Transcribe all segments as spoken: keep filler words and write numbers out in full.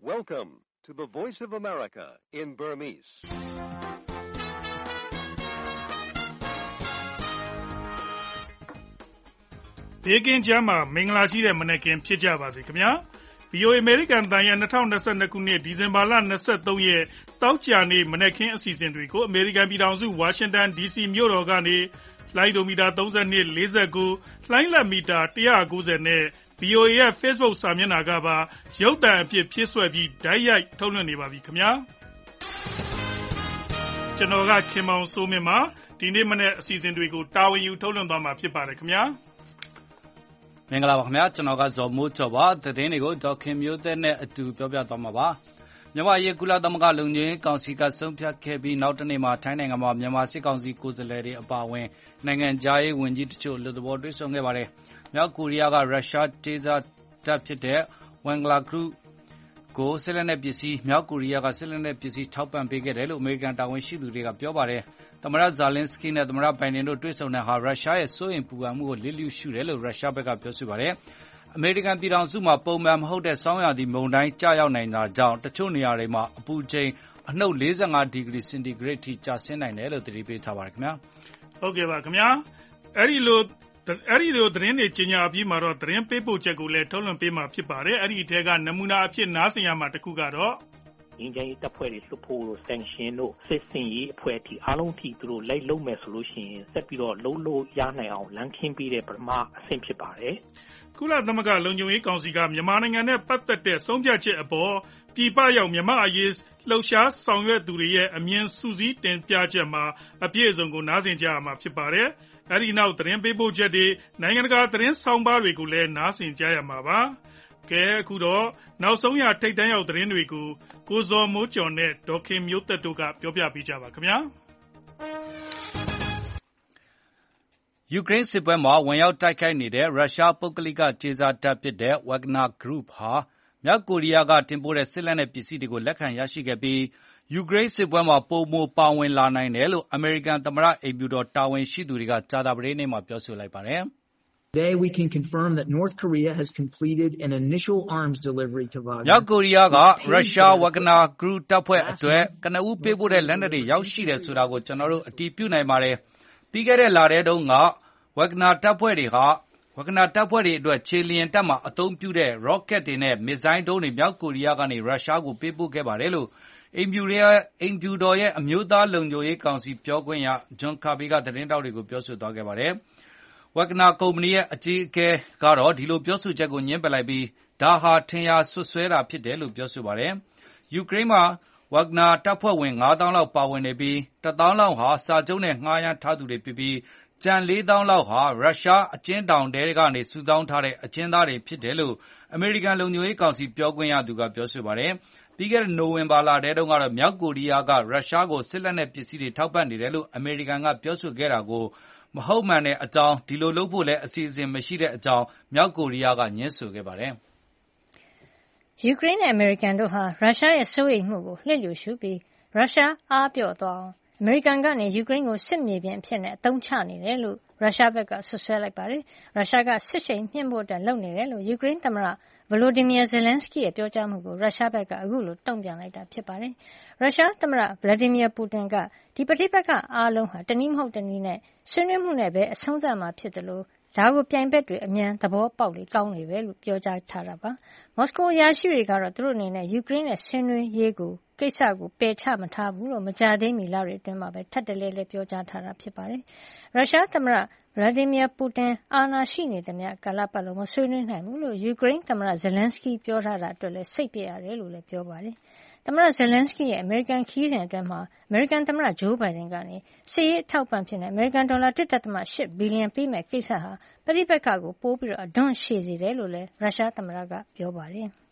Welcome to the Voice of America in Burmese. ။ဘေးကင်းကြမှာမင်္ဂလာရှိတဲ့မနက်ခင်းဖြစ်ကြပါစေခင်ဗျာ။ ဗွီအိုအေ American တန်ရ၂၀၂၂ ခုနှစ်ဒီဇင်ဘာလ၂၃ရက်တောက်ကြနေ့မနက်ခင်းအစီအစဉ်တွေကို American ပြည်ထောင်စု Washington ဒီ စီ မြို့တော်ကနေလိုင်းဒိုမီတာသုံး၂ ၄၉လှိုင်းလက်မီတာ၁၉၀နဲ့ ဗွီအိုအေရဲ့ Facebook စာမျက်နှာကပါရုပ်သံအဖြစ်ဖြစ်ဆွဲပြီးတိုက်ရိုက်ထုတ်လွှင့်နေပါပြီခင်ဗျာ။ကျွန်တော်ကခင်မောင်စိုးမင်းပါဒီနေ့မနေ့အစီအစဉ်တွေကိုတာဝန်ယူထုတ်လွှင့်သွားမှာဖြစ်ပါတယ်ခင်ဗျာ။မင်္ဂလာပါခင်ဗျာကျွန်တော်ကဇော်မိုးကျော်ပါသတင်းတွေကိုဒေါက်ခင်မျိုးသက်နဲ့အတူပြောပြသွားမှာပါမြန်မာရေးကုလသမဂ္ဂလုံခြုံရေးကောင်စီကဆုံးဖြတ်ခဲ့ပြီးနောက်တနေ့မှာထိုင်းနိုင်ငံမှာမြန်မာစစ်ကောင်စီကိုယ်စားလှယ်တွေအပါအဝင်နိုင်ငံခြားရေးဝန်ကြီးတချို့လူသဘောတွေ့ဆုံခဲ့ပါတယ်မြောက်ကိုရီးယားကရုရှားတေဇာတပ်ဖြစ်တဲ့ဝန်ဂလာဂရုကိုစစ်လက်နက်ပစ္စည်းမြောက်ကိုရီးယားကစစ်လက်နက်ပစ္စည်းထောက်ပံ့ပေးခဲ့တယ်လို့အမေရိကန်တာဝန်ရှိသူတွေကပြောပါတယ်သမ္မတဇာလင်းစကီနဲ့သမ္မတဘိုင်ဒန်တို့တွေ့ဆုံတဲ့ဟာရုရှားရဲ့စိုးရိမ်ပူပန်မှုကိုလစ်လျူရှုတယ်လို့ရုရှားဘက်ကပြောဆိုပါတယ်အမေရိကန်ပြည်ထောင်စုမှာပုံမှန်မဟုတ်တဲ့ဆောင်းရာသီမုန်တိုင်းကျရောက်နိုင်တာကြောင့်တချို့နေရာတွေမှာအပူချိန်အနှုတ်၄၅ဒီဂရီစင်တီဂရိတ်ထိကျဆင်းနိုင်တယ်လို့သတိပေးထားပါတယ်ခင်ဗျာဟုတ်ကဲ့ပါခင်ဗျာအဲ့ဒီလိုအဲ့ဒီလိုသတင်းတွေကြီးညာပြီးမှတော့သတင်းပေးပို့ချက်ကိုလည်းထုတ်လွှင့်ပေးမှာဖြစ်ပါတယ်အဲ့ဒီအထက်ကနမူနာအဖြစ်နားဆင်ရမှာတခုကတော့ငင်းကြိုင်တပ်ဖွဲ့တွေလွှတ်ဖို့လို့ sanction တို့စစ်စင်ရေးအဖွဲ့အထိအားလုံးထိသူတို့လိုက်လုံးမယ်ဆိုလို့ရှိရင်ဆက်ပြီးတော့လုံးလို့ရနိုင်အောင်လမ်းခင်းပေးတဲ့ပထမအဆင့်ဖြစ်ပါတယ်ကုလသမဂ္ဂလုံခြုံရေးကောင်စီကမြန်မာနိုင်ငံနဲ့ပတ်သက်တဲ့ဆုံးဖြတ်ချက်အပေါ်ပြည်ပရောက်မြန်မာအရေးလှုပ်ရှားဆောင်ရွက်သူတွေရဲ့အမြင်စုစည်းတင်ပြချက်မှာအပြည့်အစုံကိုနားဆင်ကြရမှာဖြစ်ပါတယ်။အဲဒီနောက်သတင်းပေးပို့ချက်တွေနိုင်ငံတကာသတင်းဆောင်ပါတွေကိုလည်းနားဆင်ကြရမှာပါ။ကဲအခုတော့နောက်ဆုံးရထိတ်တန်းရောက်သတင်းတွေကိုကိုဇော်မိုးကျော်နဲ့ဒေါက်ခင်မျိုးသက်တို့ကပြောပြပေးကြပါခင်ဗျာ။ယူကရိန်းစစ်ပွဲမှာဝင်ရောက်တိုက်ခိုက်နေတဲ့ရုရှားပုဂ္ဂလိကကြေးစားတပ်ဖြစ်တဲ့ Wagner Group ဟာမြောက်ကိုရီးယားကတင်ပို့တဲ့စစ်လက်နက်ပစ္စည်းတွေကိုလက်ခံရရှိခဲ့ပြီးယူကရိန်းစစ်ပွဲမှာပိုမိုပါဝင်လာနိုင်တယ်လို့အမေရိကန်သမ္မတအိမ်ဖြူတော်တာဝန်ရှိသူတွေကကြာသပတေးနေ့မှာပြောဆိုလိုက်ပါတယ်။ Today we can confirm that North Korea has completed an initial arms delivery to Wagner. မြောက်ကိုရီးယားကရုရှား Wagner Group တပ်ဖွဲ့အတွက်ကနဦးပေးပို့တဲ့လက်နက်တွေရောက်ရှိတယ်ဆိုတာကိုကျွန်တော်တို့အတည်ပြုနိုင်ပါတယ်။ပြီးခဲ့တဲ့လထဲတုန်းကWagner တပ်ဖွဲ့တွေဟာ Wagner တပ်ဖွဲ့တွေအတွက်ခြေလျင်တပ်မှာအသုံးပြုတဲ့ rocket တွေနဲ့ missile ဒုံးတွေမြောက်ကိုရီးယားကနေရုရှားကိုပေးပို့ခဲ့ပါတယ်လို့အိမ်ဖြူရဲ့အိမ်ဖြူတော်ရဲ့အမျိုးသားလုံခြုံရေးကောင်စီပြောခွင့်ရ John Kirby ကသတင်းတောက်တွေကိုပြောဆိုသွားခဲ့ပါတယ်။ Wagner ကုမ္ပဏီရဲ့အကြီးအကဲကတော့ဒီလိုပြောဆိုချက်ကိုညှင်းပယ်လိုက်ပြီးဒါဟာထင်ရာစွပ်စွဲတာဖြစ်တယ်လို့ပြောဆိုပါတယ်။ယူကရိန်းမှာWagner တပ်ဖွဲ့ဝင်ငါးသောင်းလောက်ပါဝင်နေပြီးတသောင်းလောက်ဟာစာချုပ်နဲ့ငှားရမ်းထားသူတွေဖြစ်ပြီးကျန်လေးသောင်းလောက်ဟာရုရှားအကျဉ်းထောင်တွေကနေစုဆောင်းထားတဲ့အကျဉ်းသားတွေဖြစ်တယ်လို့အမေရိကန်လုံခြုံရေးကောင်စီပြောခွင့်ရသူကပြောဆိုပါတယ်။ပြီးခဲ့တဲ့နိုဝင်ဘာလထဲတုန်းကတော့မြောက်ကိုရီးယားကရုရှားကိုစစ်လက်နက်ပစ္စည်းတွေထောက်ပံ့နေတယ်လို့အမေရိကန်ကပြောဆိုခဲ့တာကိုမဟုတ်မှန်တဲ့အကြောင်းဒီလိုလုပ်ဖို့လည်းအစီအစဉ်မရှိတဲ့အကြောင်းမြောက်ကိုရီးယားကညှင်းဆိုခဲ့ပါတယ်။ယူကရိန်းနဲ့အမေရိကန်တို့ဟာရုရှားရဲ့စိုးရိမ်မှုကိုလျစ်လျူရှုပြီးရုရှားအားပြော့သွားအောင်အမေရိကန်ကနေယူကရိန်းကိုစစ်မြေပြင်အဖြစ်နဲ့အသုံးချနေတယ်လို့ရုရှားဘက်ကဆွဆွဲလိုက်ပါတယ်။ရုရှားကစစ်ရှိန်မြင့်ဖို့အတွက်လုပ်နေတယ်လို့ယူကရိန်းသမ္မတဗလိုဒီမီယာဇယ်လန်စကီရဲ့ပြောကြားမှုကိုရုရှားဘက်ကအခုလိုတုံ့ပြန်လိုက်တာဖြစ်ပါတယ်။ရုရှားသမ္မတဗလာဒီမီယာပူတင်ကဒီပဋိပက္ခအားလုံးဟာတနည်းမဟုတ်တနည်းနဲ့ဆွေးနွေးမှုနဲ့ပဲအဆုံးသတ်မှာဖြစ်တယ်လို့ဒါကိုပြိုင်ဘက်တွေအမြန်သဘောပေါက်လေကောင်းနေပဲလို့ပြောကြားထားတာပါ။မော်စကိုအရာရှိတွေကတော့သူတို့အနေနဲ့ယူကရိန်းနဲ့ဆွေးနွေးရေးကိုကိစ္စကိုပယ်ချမထားဘူးလို့မကြာသေးမီလတွေအတွင်းမှာပဲထပ်တလဲလဲပြောကြားထားတာဖြစ်ပါတယ်။ရုရှားသမ္မတဗလာဒီမီယာပူတင်အာဏာရှိနေသမျှကာလပတ်လုံးမဆွေးနွေးနိုင်ဘူးလို့ယူကရိန်းသမ္မတဇယ်လန်စကီပြောထားတာအတွက်လည်းစိတ်ပြရတယ်လို့လည်းပြောပါတယ်။သမ္မတဇယ်လန်စကီရဲ့အမေရိကန်ခရီးစဉ်အတွင်းမှာအမေရိကန်သမ္မတဂျိုးဘိုင်ဒန်ကနေစစ်ရေးအထောက်ပံ့ဖြစ်တဲ့အမေရိကန်ဒေါ်လာ တစ်ဒသမ ရှစ်ဘီလီယံပေးမဲ့ကိစ္စဟာပဋိပက္ခကိုပိုပြီးအဒွန့်ရှည်စေတယ်လို့လည်းရုရှားသမ္မတကပြောပါတယ်။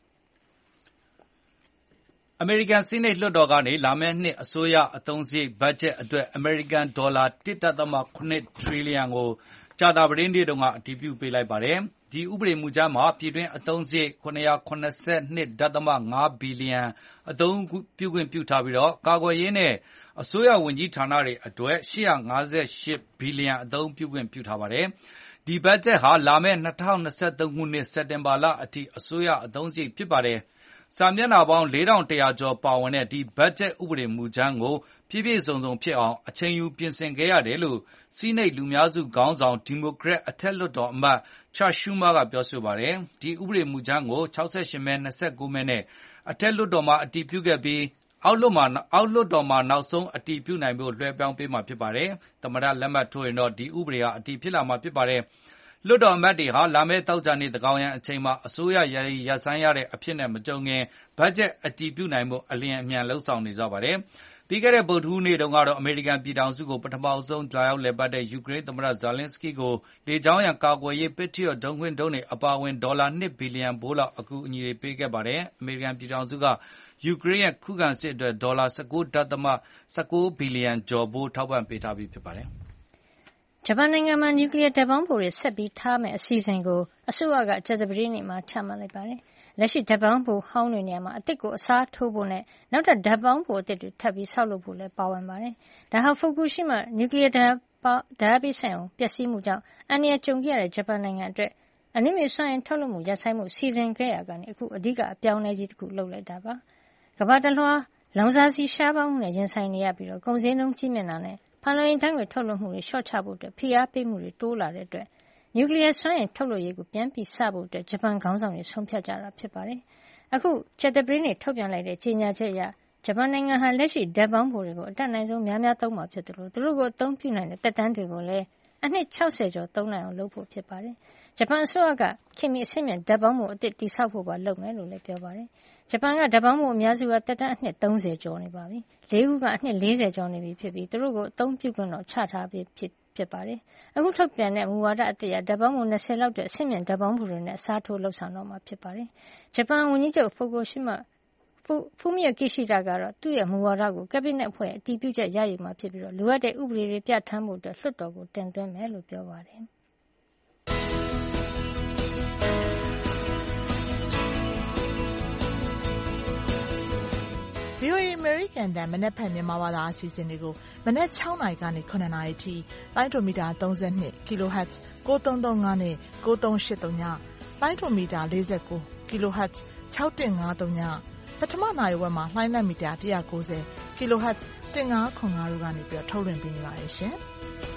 အမေရိကန်စီးနိတ်လွှတ်တော်ကနေလာမယ့်နှစ်အစိုးရအသုံးစရိတ်ဘတ်ဂျက်အတွက်အမေရိကန်ဒေါ်လာ တစ်ဒသမ ခုနှစ်ထရီလီယံကိုကြာသပတေးနေ့တုန်းကအတည်ပြုပေးလိုက်ပါတယ်။ဒီဥပဒေမူကြမ်းမှာပြည်တွင်းအသုံးစရိတ်ခုနစ်ရာခုနစ်ဆယ့်နှစ်ဒသမငါးဘီလီယံအသုံးပြုခွင့်ပြုထားပြီးတော့ကာကွယ်ရေးနဲ့အစိုးရဝန်ကြီးဌာနတွေအတွက်ရှစ်ရာငါးဆယ့်ရှစ်ဘီလီယံအသုံးပြုခွင့်ပြုထားပါတယ်။ဒီဘတ်ဂျက်ဟာလာမယ့်၂၀၂၃ခုနှစ်စက်တင်ဘာလအထိအစိုးရအသုံးစရိတ်ဖြစ်ပါတယ်။စာမျက်နှာပေါင်းလေးထောင်တစ်ရာကျော်ပါဝင်တဲ့ဒီဘတ်ဂျက်ဥပဒေမူကြမ်းကိုပြည့်ပြည့်စုံစုံဖြစ်အောင်အချိန်ယူပြင်ဆင်ခဲ့ရတယ်လို့ဆီးနိတ်လူများစုခေါင်းဆောင်ဒီမိုကရက်အထက်လွှတ်တော်အမတ်ချာရှူးမားကပြောဆိုပါတယ်။ဒီဥပဒေမူကြမ်းကို၆၈မဲ၂၉မဲနဲ့အထက်လွှတ်တော်မှာအတည်ပြုခဲ့ပြီးအောက်လွှတ်မှာအောက်လွှတ်တော်မှာနောက်ဆုံးအတည်ပြုနိုင်ဖို့လွှဲပြောင်းပေးမှာဖြစ်ပါတယ်။သမ္မတလက်မှတ်ထိုးရင်တော့ဒီဥပဒေဟာအတည်ဖြစ်လာမှာဖြစ်ပါတယ်။လွှတ်တော်အမတ်တွေဟာလာမယ့်သောကြာနေ့သန်းခေါင်ယံအချိန်မှာအစိုးရရည်ရပ်ဆိုင်းရတဲ့အဖြစ်နဲ့မကြုံခင်ဘတ်ဂျက်အတည်ပြုနိုင်ဖို့အလျင်အမြန်လှုံ့ဆော်နေကြပါတယ်။ပြီးခဲ့တဲ့ဗုဒ္ဓဟူးနေ့တုန်းကတော့အမေရိကန်ပြည်ထောင်စုကိုပထမဆုံးလာရောက်လည်ပတ်တဲ့ယူကရိန်းသမ္မတဇာလင်းစကီကိုလေကြောင်းရန်ကာကွယ်ရေးပက်ထရီယိုဒုံးခွင်းဒုံးတွေအပါအဝင်ဒေါ်လာ၂ဘီလီယံဘိုးလောက်အကူအညီတွေပေးခဲ့ပါတယ်။အမေရိကန်ပြည်ထောင်စုကယူကရိန်းရဲ့ခုခံစစ်အတွက်ဒေါ်လာ၁၉.၁၉ဘီလီယံကျော်ဘိုးထောက်ပံ့ပေးထားပြီးဖြစ်ပါတယ်။ဂျပန်နိုင်ငံမှာနျူကလီးယားဓာတ်ပေါင်းဖိုတွေဆက်ပြီးထားမယ့်အစီအစဉ်ကိုအစိုးရကကြာသပတေးနေ့မှာချမှတ်လိုက်ပါတယ်။လက်ရှိဓာတ်ပေါင်းဖိုဟောင်းတွေနေရာမှာအသစ်ကိုအစားထိုးဖို့နဲ့နောက်ထပ်ဓာတ်ပေါင်းဖိုအသစ်တွေထပ်ပြီးဆောက်လုပ်ဖို့လည်းပါဝင်ပါတယ်။ဒါဟာဖူကူရှိမနျူကလီးယားဓာတ်ဓာတ်ပိစံပျက်စီးမှုကြောင့်အန္တရာယ်ကြုံခဲ့ရတဲ့ဂျပန်နိုင်ငံအတွက်အနည်းငယ်စွမ်းအင်ထုတ်လုပ်မှုရပ်ဆိုင်းမှုစီစဉ်ခဲ့ရကနေအခုအဓိကအပြောင်းအလဲကြီးတစ်ခုလုပ်လိုက်တာပါ။ကမ္ဘာတလွှားလောင်စာဆီရှားပါးမှုနဲ့ရင်ဆိုင်နေရပြီးတော့ကုန်စည်နှုန်းကြီးမြင့်တာနဲ့ဖန်လုံအိမ်ဓာတ်ငွေထုတ်လွှတ်မှုတွေလျှော့ချဖို့အတွက်ဖိအားပေးမှုတွေတိုးလာတဲ့အတွက်နျူကလီးယားစွမ်းအင်ထုတ်လွှတ်ရေးကိုပြန်ပြီးစဖို့အတွက်ဂျပန်ခေါင်းဆောင်တွေဆုံးဖြတ်ကြတာဖြစ်ပါတယ်။အခုကြာသပတေးနေ့ထုတ်ပြန်လိုက်တဲ့ကြေညာချက်အရဂျပန်နိုင်ငံဟာလက်ရှိဓာတ်ပေါင်းဖိုတွေကိုအတတ်နိုင်ဆုံးများများသုံးမှာဖြစ်တယ်လို့သူတို့ကိုအသုံးပြုနိုင်တဲ့တက်တန်းတွေကိုလည်းအနှစ်၆၀ကျော်သုံးနိုင်အောင်လုပ်ဖို့ဖြစ်ပါတယ်။ဂျပန်အစိုးရကခင်မီအဆင့်မြင့်ဓာတ်ပေါင်းဖိုအသစ်တိစောက်ဖို့ပါလုပ်မယ်လို့လည်းပြောပါတယ်။ဂျပန်ကဓာတ်ပေါင်းဖိုအများစုကတက်တန်းအနှစ်၃၀ကျော်နေပါပြီ။လေးခုကအနှစ်၄၀ကျော်နေပြီဖြစ်ပြီးသူတို့ကိုအသုံးပြုခွင့်တော့ချထားပြီးဖြစ်ဖြစ်ပါတယ်။အခုထုတ်ပြန်တဲ့မူဝါဒအသစ်အရဓာတ်ပေါင်းဖို၂၀လောက်တဲ့အဆင့်မြင့်ဓာတ်ပေါင်းဖိုတွေနဲ့အစားထိုးလှုပ်ဆောင်တော့မှာဖြစ်ပါတယ်။ဂျပန်ဝန်ကြီးချုပ်ဖူကူရှိမဖူမီယိုကီရှိတာကတော့သူ့ရဲ့မူဝါဒကိုကက်ဘိနက်အဖွဲ့အတည်ပြုချက်ရယူမှာဖြစ်ပြီးတော့လိုအပ်တဲ့ဥပဒေတွေပြဋ္ဌာန်းဖို့အတွက်လွှတ်တော်ကိုတင်သွင်းမယ်လို့ပြောပါတယ်။ဗွီအိုအေ American တန်မနက်ဖြန်မြန်မာဘာသာအစီအစဉ်တွေကိုမနက်၆နာရီကနေ၇နာရီထိလိုင်းဒိုမီတာ၃၂ kilohertz ၉၃၃၅နဲ့၉၃၈၃ညလိုင်းဒိုမီတာ၄၉ kilohertz ၆၁၅၃ညပထမနာရီဝက်မှာလှိုင်းလက်မီတာ၁၉၀ kilohertz ၁၅၇၅တို့ကနေပြီးထုတ်လွှင့်ပေးနေပါတယ်ရှင်။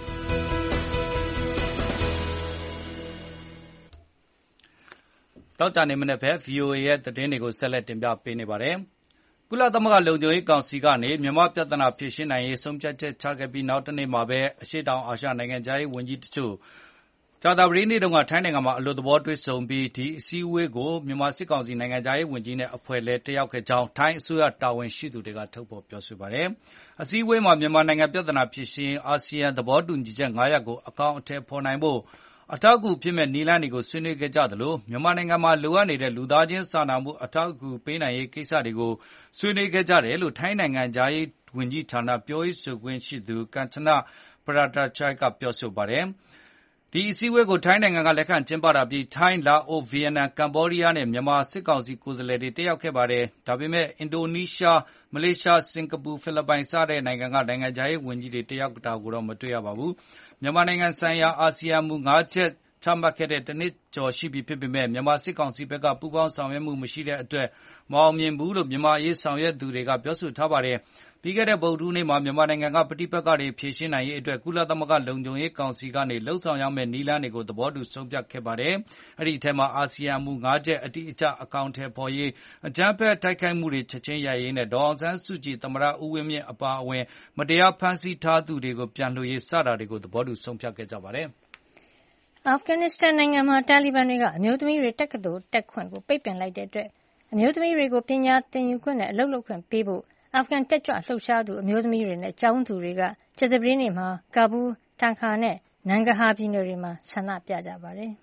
တောက်ကြနေမနေ့ဖက် ဗွီအိုအေ ရဲ့သတင်းတွေကိုဆက်လက်တင်ပြပေးနေပါတယ်။ကုလသမဂ္ဂလုံခြုံရေးကောင်စီကနေမြန်မာပြဿနာဖြေရှင်းနိုင်ရေးဆုံးဖြတ်ချက်ချခဲ့ပြီးနောက်တနေ့မှာပဲအရှေ့တောင်အာရှနိုင်ငံခြားရေးဝန်ကြီးတချို့ကြာသပတေးနေ့တုန်းကထိုင်းနိုင်ငံမှာအလို့သဘောတွေ့ဆုံပြီးဒီအစည်းအဝေးကိုမြန်မာစစ်ကောင်စီနိုင်ငံခြားရေးဝန်ကြီးနဲ့အဖွဲ့လဲတက်ရောက်ခဲ့ကြောင်းထိုင်းအစိုးရတာဝန်ရှိသူတွေကထုတ်ဖော်ပြောဆိုပါတယ်။အစည်းအဝေးမှာမြန်မာနိုင်ငံပြဿနာဖြေရှင်းအာဆီယံသဘောတူညီချက်၅ရပ်ကိုအကောင့်အထည်ဖော်နိုင်ဖို့အထောက်အကူဖြစ်မဲ့နည်းလမ်းတွေကိုဆွေးနွေးခဲ့ကြသလိုမြန်မာနိုင်ငံမှာလိုအပ်နေတဲ့လူသားချင်းစာနာမှုအထောက်အကူပေးနိုင်ရေးကိစ္စတွေကိုဆွေးနွေးခဲ့ကြတယ်လို့ထိုင်းနိုင်ငံသားရေးဝန်ကြီးဌာနပြောရေးဆိုခွင့်ရှိသူကန်ချနပရတာချိုင်ကပြောဆိုပါတယ်။ဒီအစည်းအဝေးကိုထိုင်းနိုင်ငံကလက်ခံကျင်းပတာပြီးထိုင်းလာအိုဗီယက်နမ်ကမ္ဘောဒီးယားနဲ့မြန်မာစစ်ကောင်စီကိုယ်စားလှယ်တွေတက်ရောက်ခဲ့ပါတယ်။ဒါပေမဲ့အင်ဒိုနီးရှားမလေးရှားစင်ကာပူဖိလစ်ပိုင်စတဲ့နိုင်ငံကနိုင်ငံခြားရေးဝန်ကြီးတွေတက်ရောက်တာကိုတော့မတွေ့ရပါဘူး။မြန်မာနိုင်ငံဆိုင်ရာအာဆီယံမူ၅ချက်ချမှတ်ခဲ့တဲ့တနစ်ကျော်ရှိပြီဖြစ်ပေမဲ့မြန်မာစစ်ကောင်စီဘက်ကပူးပေါင်းဆောင်ရွက်မှုမရှိတဲ့အတွက်မအောင်မြင်ဘူးလို့မြန်မာရေးဆောင်ရွက်သူတွေကပြောဆိုထားပါတယ်။ပြီးခဲ့တဲ့ဗုဒ္ဓဟူးနေ့မှာမြန်မာနိုင်ငံကပဋိပက္ခတွေဖြေရှင်းနိုင်ရေးအတွက်ကုလသမဂ္ဂလုံခြုံရေးကောင်စီကနေလှုံ့ဆော်ရမယ့်နည်းလမ်းတွေကိုသဘောတူဆုံးဖြတ်ခဲ့ပါတယ်။အဲ့ဒီအထက်မှာအာဆီယံမူ၅ချက်အတိအကျအကောင့်ထဲပေါ်ရေးအကြမ်းဖက်တိုက်ခိုက်မှုတွေချက်ချင်းရရေးနဲ့ဒေါ်အောင်ဆန်းစုကြည်သမ္မတဦးဝင်းမြင့်အပါအဝင်မတရားဖမ်းဆီးထားသူတွေကိုပြန်လွှတ်ရေးစတာတွေကိုသဘောတူဆုံးဖြတ်ခဲ့ကြပါတယ်။အာဖဂန်နစ္စတန်နိုင်ငံမှာတာလီဘန်တွေကအမျိုးသမီးတွေတက္ကသိုလ်တက်ခွင့်ကိုပိတ်ပင်လိုက်တဲ့အတွက်အမျိုးသမီးတွေကိုပညာသင်ယူခွင့်နဲ့အလုပ်လုပ်ခွင့်ပေးဖို့အာဖဂန်တက်ကြွလှုပ်ရှားသူအမျိုးသမီးတွေနဲ့ကျောင်းသူတွေကကြာသပတေးနေ့မှာကာဘူးလ်တန်ခါနဲ့နန်ဂဟာပြည်နယ်တွေမှာဆန္ဒပြကြပါတယ်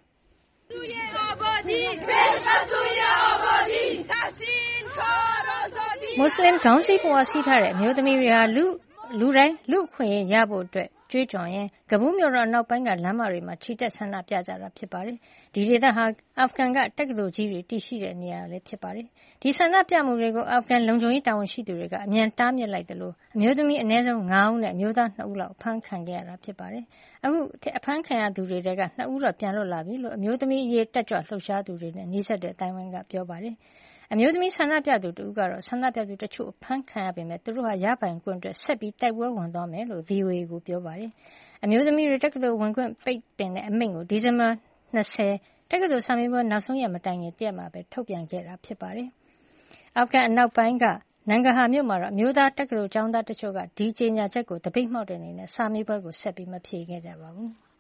မွတ်စလင်ခေါင်းစည်းပွားစီးထားတဲ့အမျိုးသမီးတွေဟာလူလူတိုင်းလူအခွင့်အရေးရဖို့အတွက်ကြွေးကြော်ရင်းကဘူးမြို့တော်နောက်ပိုင်းကလမ်းမတွေမှာချီတက်ဆန္ဒပြကြတာဖြစ်ပါတယ်။ဒီဒေသဟာအာဖဂန်ကတက္ကသိုလ်ကြီးတွေတည်ရှိတဲ့နေရာလည်းဖြစ်ပါတယ်။ဒီဆန္ဒပြမှုတွေကိုအာဖဂန်လုံခြုံရေးတာဝန်ရှိသူတွေကအမြန်တားမြစ်လိုက်တယ်လို့အမျိုးသမီးအနည်းဆုံး၅ဦးနဲ့အမျိုးသား၂ဦးလောက်အဖမ်းခံခဲ့ရတာဖြစ်ပါတယ်။အခုအဖမ်းခံရသူတွေထဲက၂ဦးတော့ပြန်လွတ်လာပြီလို့အမျိုးသမီးအရေးတက်ကြွလှုပ်ရှားသူတွေနဲ့နှိစက်တဲ့အတိုင်းဝိုင်းကပြောပါတယ်။အမျိုးသမီးဆန္ဒပြသူတဦးကတော့ဆန္ဒပြသူတချို့အဖမ်းခံရပေမဲ့သူတို့ဟာရပိုင်ခွင့်အတွက်ဆက်ပြီးတိုက်ပွဲဝင်သွားမယ်လို့ ဗွီအိုအေကိုပြောပါတယ်။အမျိုးသမီးတွေတက္ကသိုလ်ဝင်ခွင့်ပိတ်ပင်တဲ့အမိန့်ကိုဒီဇင်ဘာ၂၀တက္ကသိုလ်စာမေးပွဲနောက်ဆုံးရက်မတိုင်ခင်တရက်မှာပဲထုတ်ပြန်ခဲ့တာဖြစ်ပါတယ်။အာဖဂန်အနောက်ပိုင်းကနန်ဂဟာမြို့မှာတော့အမျိုးသားတက္ကသိုလ်ကျောင်းသားတချို့ကဒီကြေညာချက်ကိုတပိတ်မှောက်တဲ့အနေနဲ့စာမေးပွဲကိုဆက်ပြီးမဖြေခဲ့ကြပါဘူး။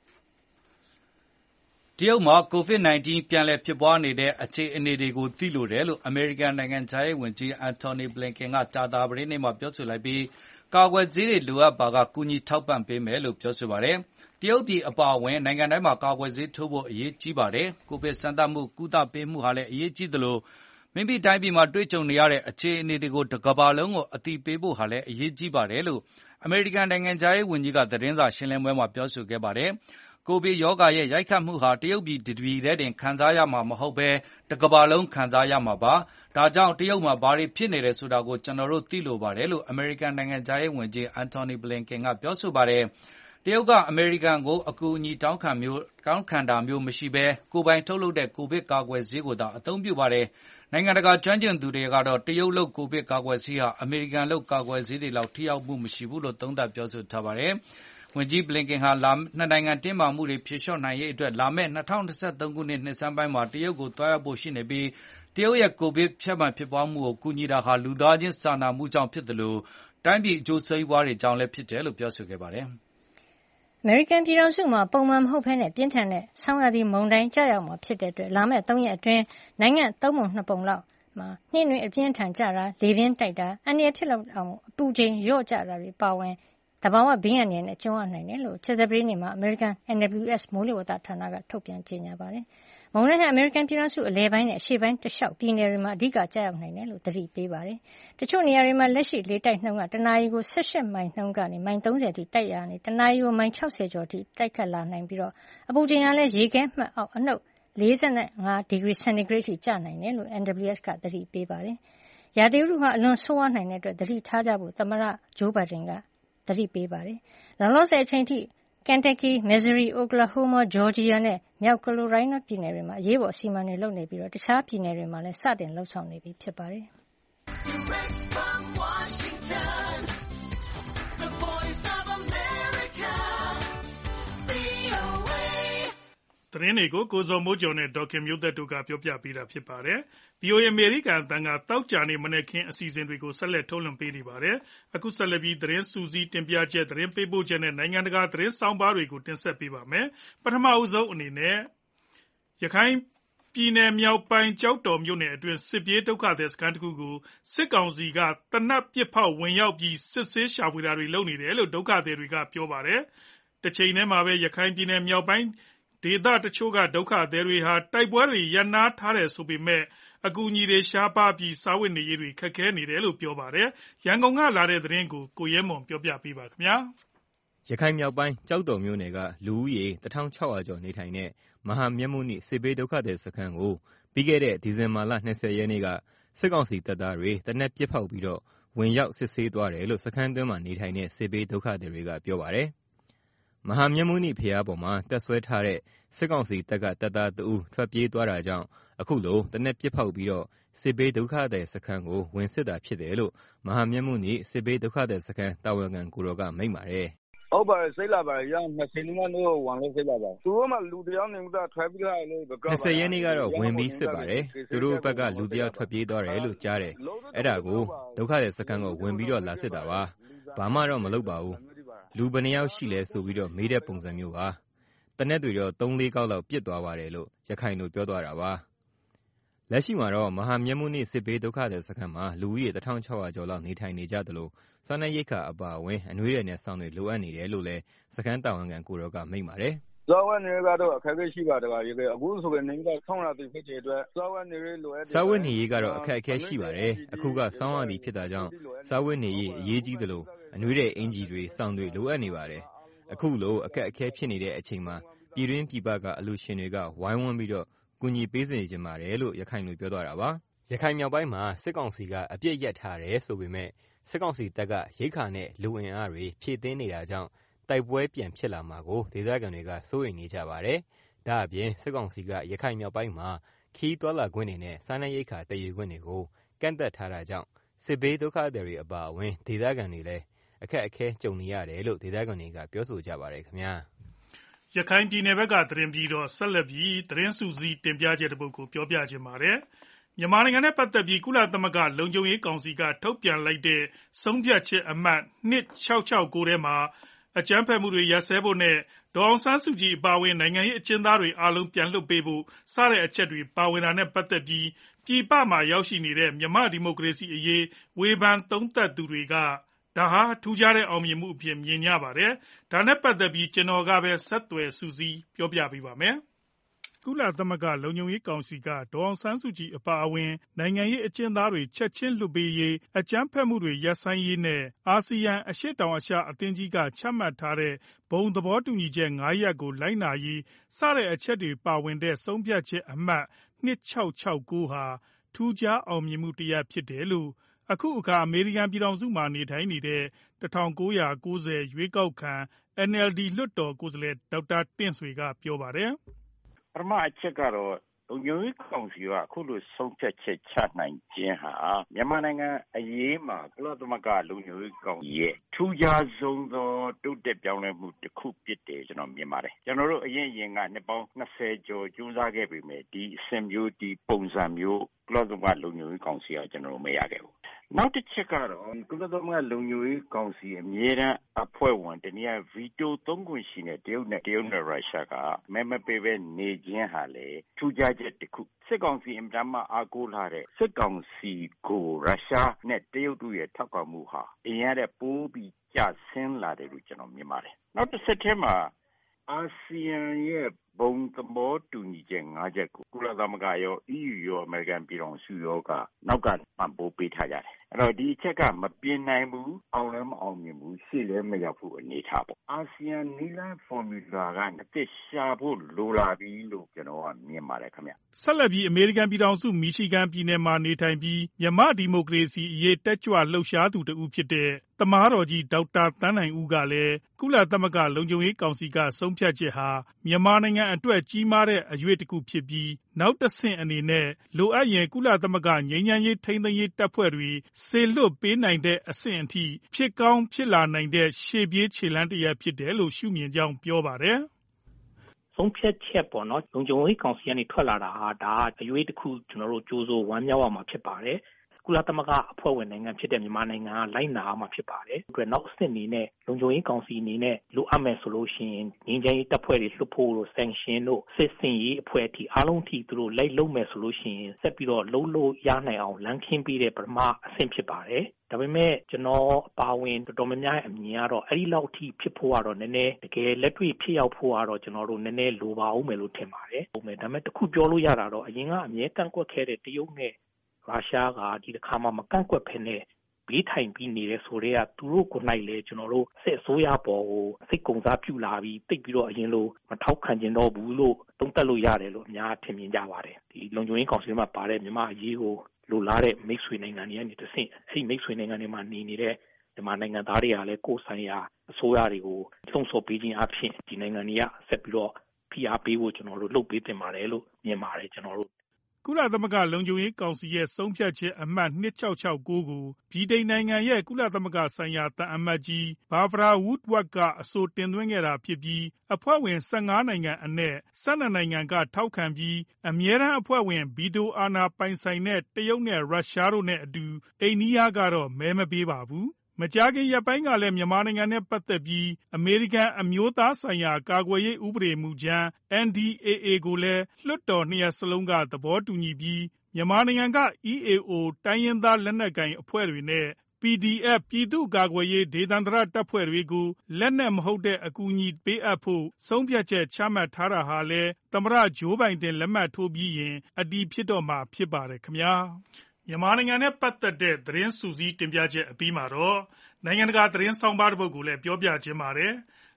တရုတ်မှာ ကိုဗစ် ၁၉ ပြန်လည်ဖြစ်ပွားနေတဲ့အခြေအနေတွေကိုသိလိုတယ်လို့အမေရိကန်နိုင်ငံခြားရေးဝန်ကြီး Antony Blinken ကကြာသပတေးနေ့မှာပြောဆိုလိုက်ပြီးကာကွယ်ဆေးတွေလိုအပ်ပါကကူညီထောက်ပံ့ပေးမယ်လို့ပြောဆိုပါတယ်။တရုတ်ပြည်အပါအဝင်နိုင်ငံတိုင်းမှာကာကွယ်ဆေးထိုးဖို့အရေးကြီးပါတယ်။ကိုဗစ်စမ်းသပ်မှုကုသပေးမှုဟာလည်းအရေးကြီးသလိုမိမိတိုင်းပြည်မှာတွေ့ကြုံနေရတဲ့အခြေအနေတွေကိုတစ်ကမ္ဘာလုံးကိုအသိပေးဖို့ဟာလည်းအရေးကြီးပါတယ်လို့အမေရိကန်နိုင်ငံခြားရေးဝန်ကြီးကသတင်းစာရှင်းလင်းပွဲမှာပြောဆိုခဲ့ပါတယ်။ကိုဗစ်ရောဂါရဲ့ရိုက်ခတ်မှုဟာတရုတ်ပြည်တပြည်တည်းတင်ခံစားရမှာမဟုတ်ဘဲတစ်ကမ္ဘာလုံးခံစားရမှာပါ။ဒါကြောင့်တရုတ်မှာဘာတွေဖြစ်နေတယ်ဆိုတာကိုကျွန်တော်တို့သိလိုပါတယ်လို့အမေရိကန်နိုင်ငံခြားရေးဝန်ကြီး Antony Blinken ကပြောဆိုပါတယ်။တရုတ်ကအမေရိကန်ကိုအကူအညီတောင်းခံမျိုးတောင်းခံတာမျိုးမရှိဘဲကိုယ်ပိုင်ထုတ်လုပ်တဲ့ကိုဗစ်ကာကွယ်ဆေးကိုသာအသုံးပြုပါတယ်။နိုင်ငံတကာကျွမ်းကျင်သူတွေကတော့တရုတ်လုပ်ကိုဗစ်ကာကွယ်ဆေးဟာအမေရိကန်လုပ်ကာကွယ်ဆေးတွေလောက်ထိရောက်မှုမရှိဘူးလို့သုံးသပ်ပြောဆိုထားပါတယ်။ဝန်ကြီးဘလင်ကန်ဟာလာနှစ်နိုင်ငံတင်းမာမှုတွေဖြေလျှော့နိုင်ရေးအတွက်လာမယ့်၂၀၂၃ခုနှစ်နှစ်ဆန်းပိုင်းမှာတရုတ်ကိုတွားရောက်ဖို့ရှိနေပြီးတရုတ်ရဲ့ကိုဗစ်ဖြန့်မှန်ဖြစ်ပွားမှုကိုကူညီတာဟာလူသားချင်းစာနာမှုကြောင့်ဖြစ်တယ်လို့တိုင်းပြည်အကျိုးစီးပွားတွေကြောင့်လည်းဖြစ်တယ်လို့ပြောဆိုခဲ့ပါတယ်။အမေရိကန်ပြည်ထောင်စုမှာပုံမှန်မဟုတ်ဘဲနဲ့ပြင်းထန်တဲ့ဆောင်းရာသီမုန်တိုင်းကျရောက်မှာဖြစ်တဲ့အတွက်လာမယ့်သုံးရက်အတွင်းနိုင်ငံသုံးပုံနှစ်ပုံလောက်မှာနှင်းတွေအပြင်းထန်ကျတာလေပြင်းတိုက်တာအန္တရာယ်ဖြစ်လောက်အောင်အပူချိန်လျော့ကျတာတွေပါဝင်တဘာဝဘေးအန္တရာယ်နဲ့ကြုံရနိုင်တယ်လို့ကြာသပတေးနေ့မှာအမေရိကန် N W S မိုးလေဝသဌာနကထုတ်ပြန်ကြေညာပါတယ်။မုန်တိုင်းဟာအမေရိကန်ပြည်ထောင်စုအလယ်ပိုင်းနဲ့အရှေ့ပိုင်းတလျှောက်ပြည်နယ်တွေမှာအဓိကကျရောက်နိုင်တယ်လို့သတိပေးပါတယ်။တချို့နေရာတွေမှာလက်ရှိလေတိုက်နှုန်းကတနာရီကို၁၈မိုင်နှုန်းကနေမိုင်၃၀အထိတိုက်ရာနေတနာရီကိုမိုင်၆၀ကျော်အထိတိုက်ခတ်လာနိုင်ပြီးတော့အပူချိန်ကလည်းရေခဲမှတ်အောက်အနှုတ်၄၅ဒီဂရီစင်တီဂရိတ်ထိကျနိုင်တယ်လို့ N W S ကသတိပေးပါတယ်။ရာသီဥတုဟာအလွန်ဆိုးဝါးနိုင်တဲ့အတွက်သတိထားကြဖို့သမ္မတဂျိုးဘိုင်ဒန်ကသတိပေးပါတယ်။လောလောဆယ်အချိန်ထိကန်တက်ကီ၊မစ်ဇူရီ၊အိုကလာဟိုးမား၊ဂျော်ဂျီယာနဲ့မြောက်ကယ်ရိုလိုင်းနားပြည်နယ်တွေမှာအရေးပေါ်အစီအမံတွေလုပ်နေပြီးတခြားပြည်နယ်တွေမှာလည်းစတင်လုပ်ဆောင်နေပြီဖြစ်ပါတယ်။။သတင်းတွေကိုကိုဇော်မိုးကျော်နဲ့ဒေါ်ခင်မျိုးသက်တို့ကပြောပြပေးတာဖြစ်ပါတယ်။ ဗွီအိုအေအမေရိကန်အသံကသောကြာနေ့မနက်ခင်းအစီအစဉ်တွေကိုဆက်လက်ထုတ်လွှင့်ပေးနေပါတယ်။အခုဆက်လက်ပြီးသတင်းစုစည်းတင်ပြချက်သတင်းပေးပို့ချက်နဲ့နိုင်ငံတကာသတင်းဆောင်းပါးတွေကိုတင်ဆက်ပေးပါမယ်။ပထမအဆုံးအနေနဲ့ရခိုင်ပြည်နယ်မြောက်ပိုင်းကျောက်တော်မြို့နယ်အတွင်းစစ်ပြေးဒုက္ခသည်စခန်းတစ်ခုကိုစစ်ကောင်စီကသေနတ်ပစ်ဖောက်ဝင်ရောက်ပြီးစစ်ဆေးရှာဖွေတာတွေလုပ်နေတယ်လို့ဒုက္ခသည်တွေကပြောပါတယ်။တစ်ချိန်တည်းမှာပဲရခိုင်ပြည်နယ်မြောက်ပိုင်းဒေသတချို့ကဒုက္ခသည်တွေဟာတိုက်ပွဲတွေရပ်နားထားတယ်ဆိုပေမဲ့အကူအညီတွေရှားပါးပြီးစားဝတ်နေရေးတွေခက်ခဲနေတယ်လို့ပြောပါတယ်။ရန်ကုန်ကလာတဲ့သတင်းကိုကိုရဲမွန်ပြောပြပေးပါခင်ဗျာ။ရခိုင်မြောက်ပိုင်းကျောက်တော်မြို့နယ်ကလူဦးရေတစ်ထောင်ခြောက်ရာကျော်နေထိုင်တဲ့မဟာမြတ်မုနိစစ်ဘေးဒုက္ခသည်စခန်းကိုပြီးခဲ့တဲ့ဒီဇင်ဘာလ၂၀ရက်နေ့ကစစ်ကောင်စီတပ်သားတွေသေနတ်ပစ်ဖောက်ပြီးတော့ဝင်ရောက်စစ်ဆေးသွားတယ်လို့စခန်းတွင်းမှာနေထိုင်တဲ့စစ်ဘေးဒုက္ခသည်တွေကပြောပါတယ်။မဟာမြတ်မုနိဘုရားပေါ်မှာတပ်ဆွဲထားတဲ့စစ်ကောင်စီတပ်ကတပ်သားတဦးထွက်ပြေးသွားတာကြောင့်အခုလိုသေနတ်ပစ်ဖောက်ပြီးတော့စစ်ဘေးဒုက္ခသည်စခန်းကိုဝင်စစ်တာဖြစ်တယ်လို့မဟာမြတ်မုနိစစ်ဘေးဒုက္ခသည်စခန်းတာဝန်ခံကိုတော်ကမိန့်ပါတယ်။ဟုတ်ပါတယ်စိတ်လာပါတယ်ရ၂၀နှစ်ကနေဝင်လို့စိတ်လာပါတယ်သူတို့မှလူတယောက်နေမှထွက်ပြေးလာလို့၂၀ရက်နေ့ကတော့ဝင်ပြီးစစ်ပါတယ်သူတို့ဘက်ကလူတယောက်ထွက်ပြေးသွားတယ်လို့ကြားတယ်အဲ့ဒါကိုဒုက္ခသည်စခန်းကိုဝင်ပြီးတော့လာစစ်တာပါဘာမှတော့မလုပ်ပါဘူးလူဘယ်နှယောက်ရှိလဲဆိုပြီးတော့မေးတဲ့ပုံစံမျိုးပါတနက်တွေတော့သုံးလေးကောက်လောက်ပြစ်သွားပါတယ်လို့ရခိုင်လိုပြောသွားတာပါလက်ရှိမှာတော့မဟာမြတ်မုနိစစ်ဘေးဒုက္ခသည်စခန်းမှာလူဦးရေတစ်ထောင်ခြောက်ရာကျော်လောက်နေထိုင်နေကြတယ်လို့စားနပ်ရိက္ခာအပါအဝင်အနွေးရည်နဲ့ဆောင်းတွေလိုအပ်နေတယ်လို့လည်းစခန်းတာဝန်ခံကိုတော်ကမိန့်ပါတယ်စားဝတ်နေရေးကတော့အခက်အခဲရှိပါတယ်ဗျာအခုဆိုရင်နေကဆောင်းရာသီဖြစ်တဲ့အတွက်စားဝတ်နေရေးလိုအပ်တယ်စားဝတ်နေရေးကတော့အခက်အခဲရှိပါတယ်အခုကဆောင်းရာသီဖြစ်တာကြောင့်စားဝတ်နေရေးအရေးကြီးတယ်လို့အနွေးရည်အင်ဂျီတွေဆောင်းတွေလိုအပ်နေပါတယ်အခုလိုအခက်အခဲဖြစ်နေတဲ့အချိန်မှာပြည်တွင်းပြည်ပကအလှူရှင်တွေကဝိုင်းဝန်းပြီးတော့ကူညီပေးစေချင်ပါတယ်လို့ရခိုင်လူပြောသွားတာပါရခိုင်မြောက်ပိုင်းမှာစစ်ကောင်စီကအပြစ်ရက်ထားတယ်ဆိုပေမဲ့စစ်ကောင်စီတပ်ကရိတ်ခါနဲ့လူအင်အားတွေဖြည့်တင်းနေတာကြောင့်တိုက်ပွဲပြန်ဖြစ်လာမှာကိုဒေသခံတွေကစိုးရိမ်နေကြပါတယ်။ဒါအပြင်စစ်ကောင်စီကရခိုင်မြောက်ပိုင်းမှာခီးသွွာလာခွင့်တွေနဲ့စားနပ်ရိက္ခာတည်ယူခွင့်တွေကိုကန့်သက်ထားတာကြောင့်စစ်ဘေးဒုက္ခသည်တွေအပါအဝင်ဒေသခံတွေလည်းအခက်အခဲကြုံနေရတယ်လို့ဒေသခံတွေကပြောဆိုကြပါတယ်ခင်ဗျာ။ရခိုင်ပြည်နယ်ဘက်ကသတင်းပြီးတော့ဆက်လက်ပြီးသတင်းစုစည်းတင်ပြချက်တစ်ပုဒ်ကိုပြောပြခြင်းပါတယ်။မြန်မာနိုင်ငံနဲ့ပတ်သက်ပြီးကုလသမဂ္ဂလုံခြုံရေးကောင်စီကထုတ်ပြန်လိုက်တဲ့ဆုံးဖြတ်ချက်အမှတ်၂၆၆၉ထဲမှာအကြမ်းဖက်မှုတွေရပ်စဲဖို့နဲ့ဒေါ်အောင်ဆန်းစုကြည်အပါအဝင်နိုင်ငံရေးအကျဉ်းသားတွေအားလုံးပြန်လွှတ်ပေးဖို့စတဲ့အချက်တွေပါဝင်တာနဲ့ပတ်သက်ပြီးပြည်ပမှာရောက်ရှိနေတဲ့မြန်မာဒီမိုကရေစီအရေးဝေဖန်သုံးသပ်သူတွေကဒါဟာထူးခြားတဲ့အောင်မြင်မှုအဖြစ်မြင်ကြပါတယ်။ဒါနဲ့ပတ်သက်ပြီးကျွန်တော်ကပဲဆက်သွယ်စုစည်းပြောပြပေးပါမယ်။ကုလသမဂ္ဂလုံခြုံရေးကောင်စီကဒေါ်အောင်ဆန်းစုကြည်အပါအဝင်နိုင်ငံရေးအကျဉ်းသားတွေချက်ချင်းလွှတ်ပေးရေးအကြမ်းဖက်မှုတွေရပ်ဆိုင်းရေးနဲ့အာဆီယံအရှေ့တောင်အာရှအသင်းကြီးကချမှတ်ထားတဲ့ဘုံသဘောတူညီချက်၅ရပ်ကိုလိုက်နာရေးစတဲ့အချက်တွေပါဝင်တဲ့ဆုံးဖြတ်ချက်အမှတ်၂၆၆၉ဟာထူးခြားအောင်မြင်မှုတစ်ရပ်ဖြစ်တယ်လို့အခုအခါအမေရိကန်ပြည်ထောင်စုမှာနေထိုင်နေတဲ့၁၉၉၀ရွေးကောက်ခံ အန်အယ်လ်ဒီ လွှတ်တော်ကိုယ်စားလှယ်ဒေါက်တာတင့်ဆွေကပြောပါတယ်။ပထမအချက်ကတော့လုံခြုံရေးကောင်စီကအခုလိုဆုံးဖြတ်ချက်ချနိုင်ခြင်းဟာမြန်မာနိုင်ငံအရေးမှာကုလသမဂ္ဂလုံခြုံရေးကောင်စီရဲ့ထူးခြားဆုံးသောတိုးတက်ပြောင်းလဲမှုတစ်ခုဖြစ်တယ်ကျွန်တော်မြင်ပါတယ်ကျွန်တော်တို့အရင်ရင်ကနှစ်ပေါင်း၂၀ကျော်ကြိုးစားခဲ့ပေမဲ့ဒီအဆင့်မျိုးဒီပုံစံမျိုးကုလသမဂ္ဂလုံခြုံရေးကောင်စီကကျွန်တော်တို့မရခဲ့ဘူးနောက်တစ်ချက်ကတော့ကုလသမဂ္ဂလုံခြုံရေးကောင်စီအမြဲတမ်းအဖွဲ့ဝင်တနည်းဗီတိုသုံးခွင့်ရှိတဲ့တရုတ်နဲ့တရုတ်နဲ့ရုရှားကမဲမပေးပဲနေခြင်းဟာလေထူးခြားချက်တစ်ခုစစ်ကောင်စီအမြဲတမ်းအားကိုးလာတဲ့စစ်ကောင်စီကိုရုရှားနဲ့တရုတ်တို့ရဲ့ထောက်ခံမှုဟာအရင်ကပိုးပြီးကျဆင်းလာတယ်လို့ကျွန်တော်မြင်ပါတယ်နောက်တစ်ဆက်ထဲမှာအာဆီယံရဲ့ဘုံသဘောတူညီချက်၅ချက်ကိုကုလသမဂ္ဂရော အီးယူရောအမေရိကန်ပြည်ထောင်စုရောကနောက်ကပံ့ပိုးပေးထားကြတယ်အဲ့တော့ဒီအချက်ကမပြင်းနိုင်ဘူးအောင်လည်းမအောင်မြင်ဘူးရှေ့လည်းမရောက်ဘူးအနေထားပေါ့အာဆီယံနီလန်ဖော်မူလာကအသစ်ရှာဖို့လိုလာပြီလို့ကျွန်တော်ကမြင်ပါတယ်ခင်ဗျဆက်လက်ပြီးအမေရိကန်ပြည်ထောင်စုမီရှီဂန်ပြည်နယ်မှာနေထိုင်ပြီးမြန်မာဒီမိုကရေစီအရေးတက်ကြွလှုပ်ရှားသူတဦးဖြစ်တဲ့သမားတော်ကြီးဒေါက်တာသန်းနိုင်ဦးကလည်းကုလသမဂ္ဂလုံခြုံရေးကောင်စီကဆုံးဖြတ်ချက်ဟာမြန်မာနိုင်ငံအတွက်ကြီးမားတဲ့အရွေးတစ်ခုဖြစ်ပြီးနောက်တစ်ဆင့်အနေနဲ့လိုအပ်ရင်ကုလသမဂ္ဂငြိမ်းချမ်းရေးထိန်းသိမ်းရေးတပ်ဖွဲ့တွေစေလွှတ်ပေးနိုင်တဲ့အဆင့်အထိဖြစ်ကောင်းဖြစ်လာနိုင်တဲ့ရှေ့ပြေးခြေလှမ်းတစ်ရပ်ဖြစ်တယ်လို့ရှုမြင်ကြောင်းပြောပါတယ်ဆုံးဖြတ်ချက်ပေါ့နော်လုံခြုံရေးကောင်စီကနေထွက်လာတာဟာဒါအရွေးတစ်ခုကျွန်တော်တို့ကြိုးစိုးဝမ်းမြောက်ရမှာဖြစ်ပါတယ်ကုလသမဂ္ဂအဖွဲ့ဝင်နိုင်ငံဖြစ်တဲ့မြန်မာနိုင်ငံကလိုက်နာအောင်မှာဖြစ်ပါတယ်။အတွက်နောက်အဆင့်အနေနဲ့လုံခြုံရေးကောင်စီအနေနဲ့လိုအပ်မယ်ဆိုလို့ရှိရင်ငြိမ်းချမ်းရေးတပ်ဖွဲ့တွေလွှတ်ဖို့လို့ sanction တို့စစ်စင်ရေးအဖွဲ့အထိအားလုံးထိသူတို့လိုက်လုပ်မယ်ဆိုလို့ရှိရင်ဆက်ပြီးတော့လှုပ်လို့ရနိုင်အောင်လမ်းခင်းပေးတဲ့ပထမအဆင့်ဖြစ်ပါတယ်။ဒါပေမဲ့ကျွန်တော်အပါဝင်တော်တော်များများအမြင်ကတော့အဲ့ဒီလောက်ထိဖြစ်ဖို့ကတော့နည်းနည်းတကယ်လက်တွေ့ဖြစ်ရောက်ဖို့ကတော့ကျွန်တော်တို့နည်းနည်းလိုပါအောင်မယ်လို့ထင်ပါတယ်။ဟုတ်မယ်ဒါပေမဲ့တခုပြောလို့ရတာတော့အရင်ကအမြဲကန့်ကွက်ခဲ့တဲ့တရုတ်နဲ့ရုရှားကဒီတစ်ခါမှမကန့်ကွက်ဖ ೇನೆ ဘေးထိုင်ပြီးနေတဲ့ဆိုတော့သူတို့ကိုနိုင်လေကျွန်တော်တို့စစ်အစိုးရပေါ်ကိုစိတ်ကုံစားပြုလာပြီးတိတ်ပြီးတော့အရင်လိုမထောက်ခံကျင်တော့ဘူးလို့သုံးသပ်လို့ရတယ်လို့အများထင်မြင်ကြပါတယ်ဒီလုံခြုံရေးကောင်စီမှာပါတဲ့မြန်မာအရေးကိုလိုလားတဲ့မိတ်ဆွေနိုင်ငံတွေကနေတစ်ဆင့်အဲ့ဒီမိတ်ဆွေနိုင်ငံတွေမှာနေနေတဲ့မြန်မာနိုင်ငံသားတွေကလည်းကိုယ်ဆိုင်ရာအစိုးရတွေကိုသုံးဆော်ပေးခြင်းအဖြစ်ဒီနိုင်ငံတွေကဆက်ပြီးတော့ဖိအားပေးဖို့ကျွန်တော်တို့လုပ်ပေးတင်ပါတယ်လို့မြင်ပါတယ်ကျွန်တော်တို့ကုလသမဂ္ဂလုံခြုံရေးကောင်စီရဲ့ဆုံးဖြတ်ချက်အမှတ်၂၆၆၉ကိုဗြိတိန်နိုင်ငံရဲ့ကုလသမဂ္ဂဆိုင်ရာသံအမတ်ကြီးဘာဗရာဝုဒ်ဝတ်ကအဆိုတင်သွင်းခဲ့တာဖြစ်ပြီးအဖွဲ့ဝင်၁၅နိုင်ငံအနက်၁၂နိုင်ငံကထောက်ခံပြီးအမြဲတမ်းအဖွဲ့ဝင်ဗီတိုအာဏာပိုင်ဆိုင်တဲ့တရုတ်နဲ့ရုရှားတို့နဲ့အတူအိန္ဒိယကတော့မဲမပေးပါဘူးမကြာခင်ရက်ပိုင်းကလည်းမြန်မာနိုင်ငံနဲ့ပတ်သက်ပြီးအမေရိကန်အမျိုးသားဆိုင်ရာကာကွယ်ရေးဥပဒေမူကြမ်း အန် ဒီ အေ အေ ကိုလည်းလွှတ်တော်နှစ်ရပ်စလုံးကသဘောတူညီပြီးမြန်မာနိုင်ငံက အီ အေ အို တိုင်းရင်းသားလက်နက်ကိုင်အဖွဲ့တွေနဲ့ ပီ ဒီ အက်ဖ် ပြည်သူ့ကာကွယ်ရေးဒေသန္တရတပ်ဖွဲ့တွေကိုလက်နက်မဟုတ်တဲ့အကူအညီပေးအပ်ဖို့ဆုံးဖြတ်ချက်ချမှတ်ထားတာဟာလည်းသမ္မတဂျိုးဘိုင်ဒန်လက်မှတ်ထိုးပြီးရင်အတည်ဖြစ်တော့မှာဖြစ်ပါတယ်ခင်ဗျာမြန်မာနိုင်ငံနဲ့ပတ်သက်တဲ့သတင်းစုစည်းတင်ပြချက်အပြီးမှာတော့နိုင်ငံတကာသတင်းဆောင်ပါတစ်ပုဒ်ကိုလည်းပြောပြခြင်းပါတယ်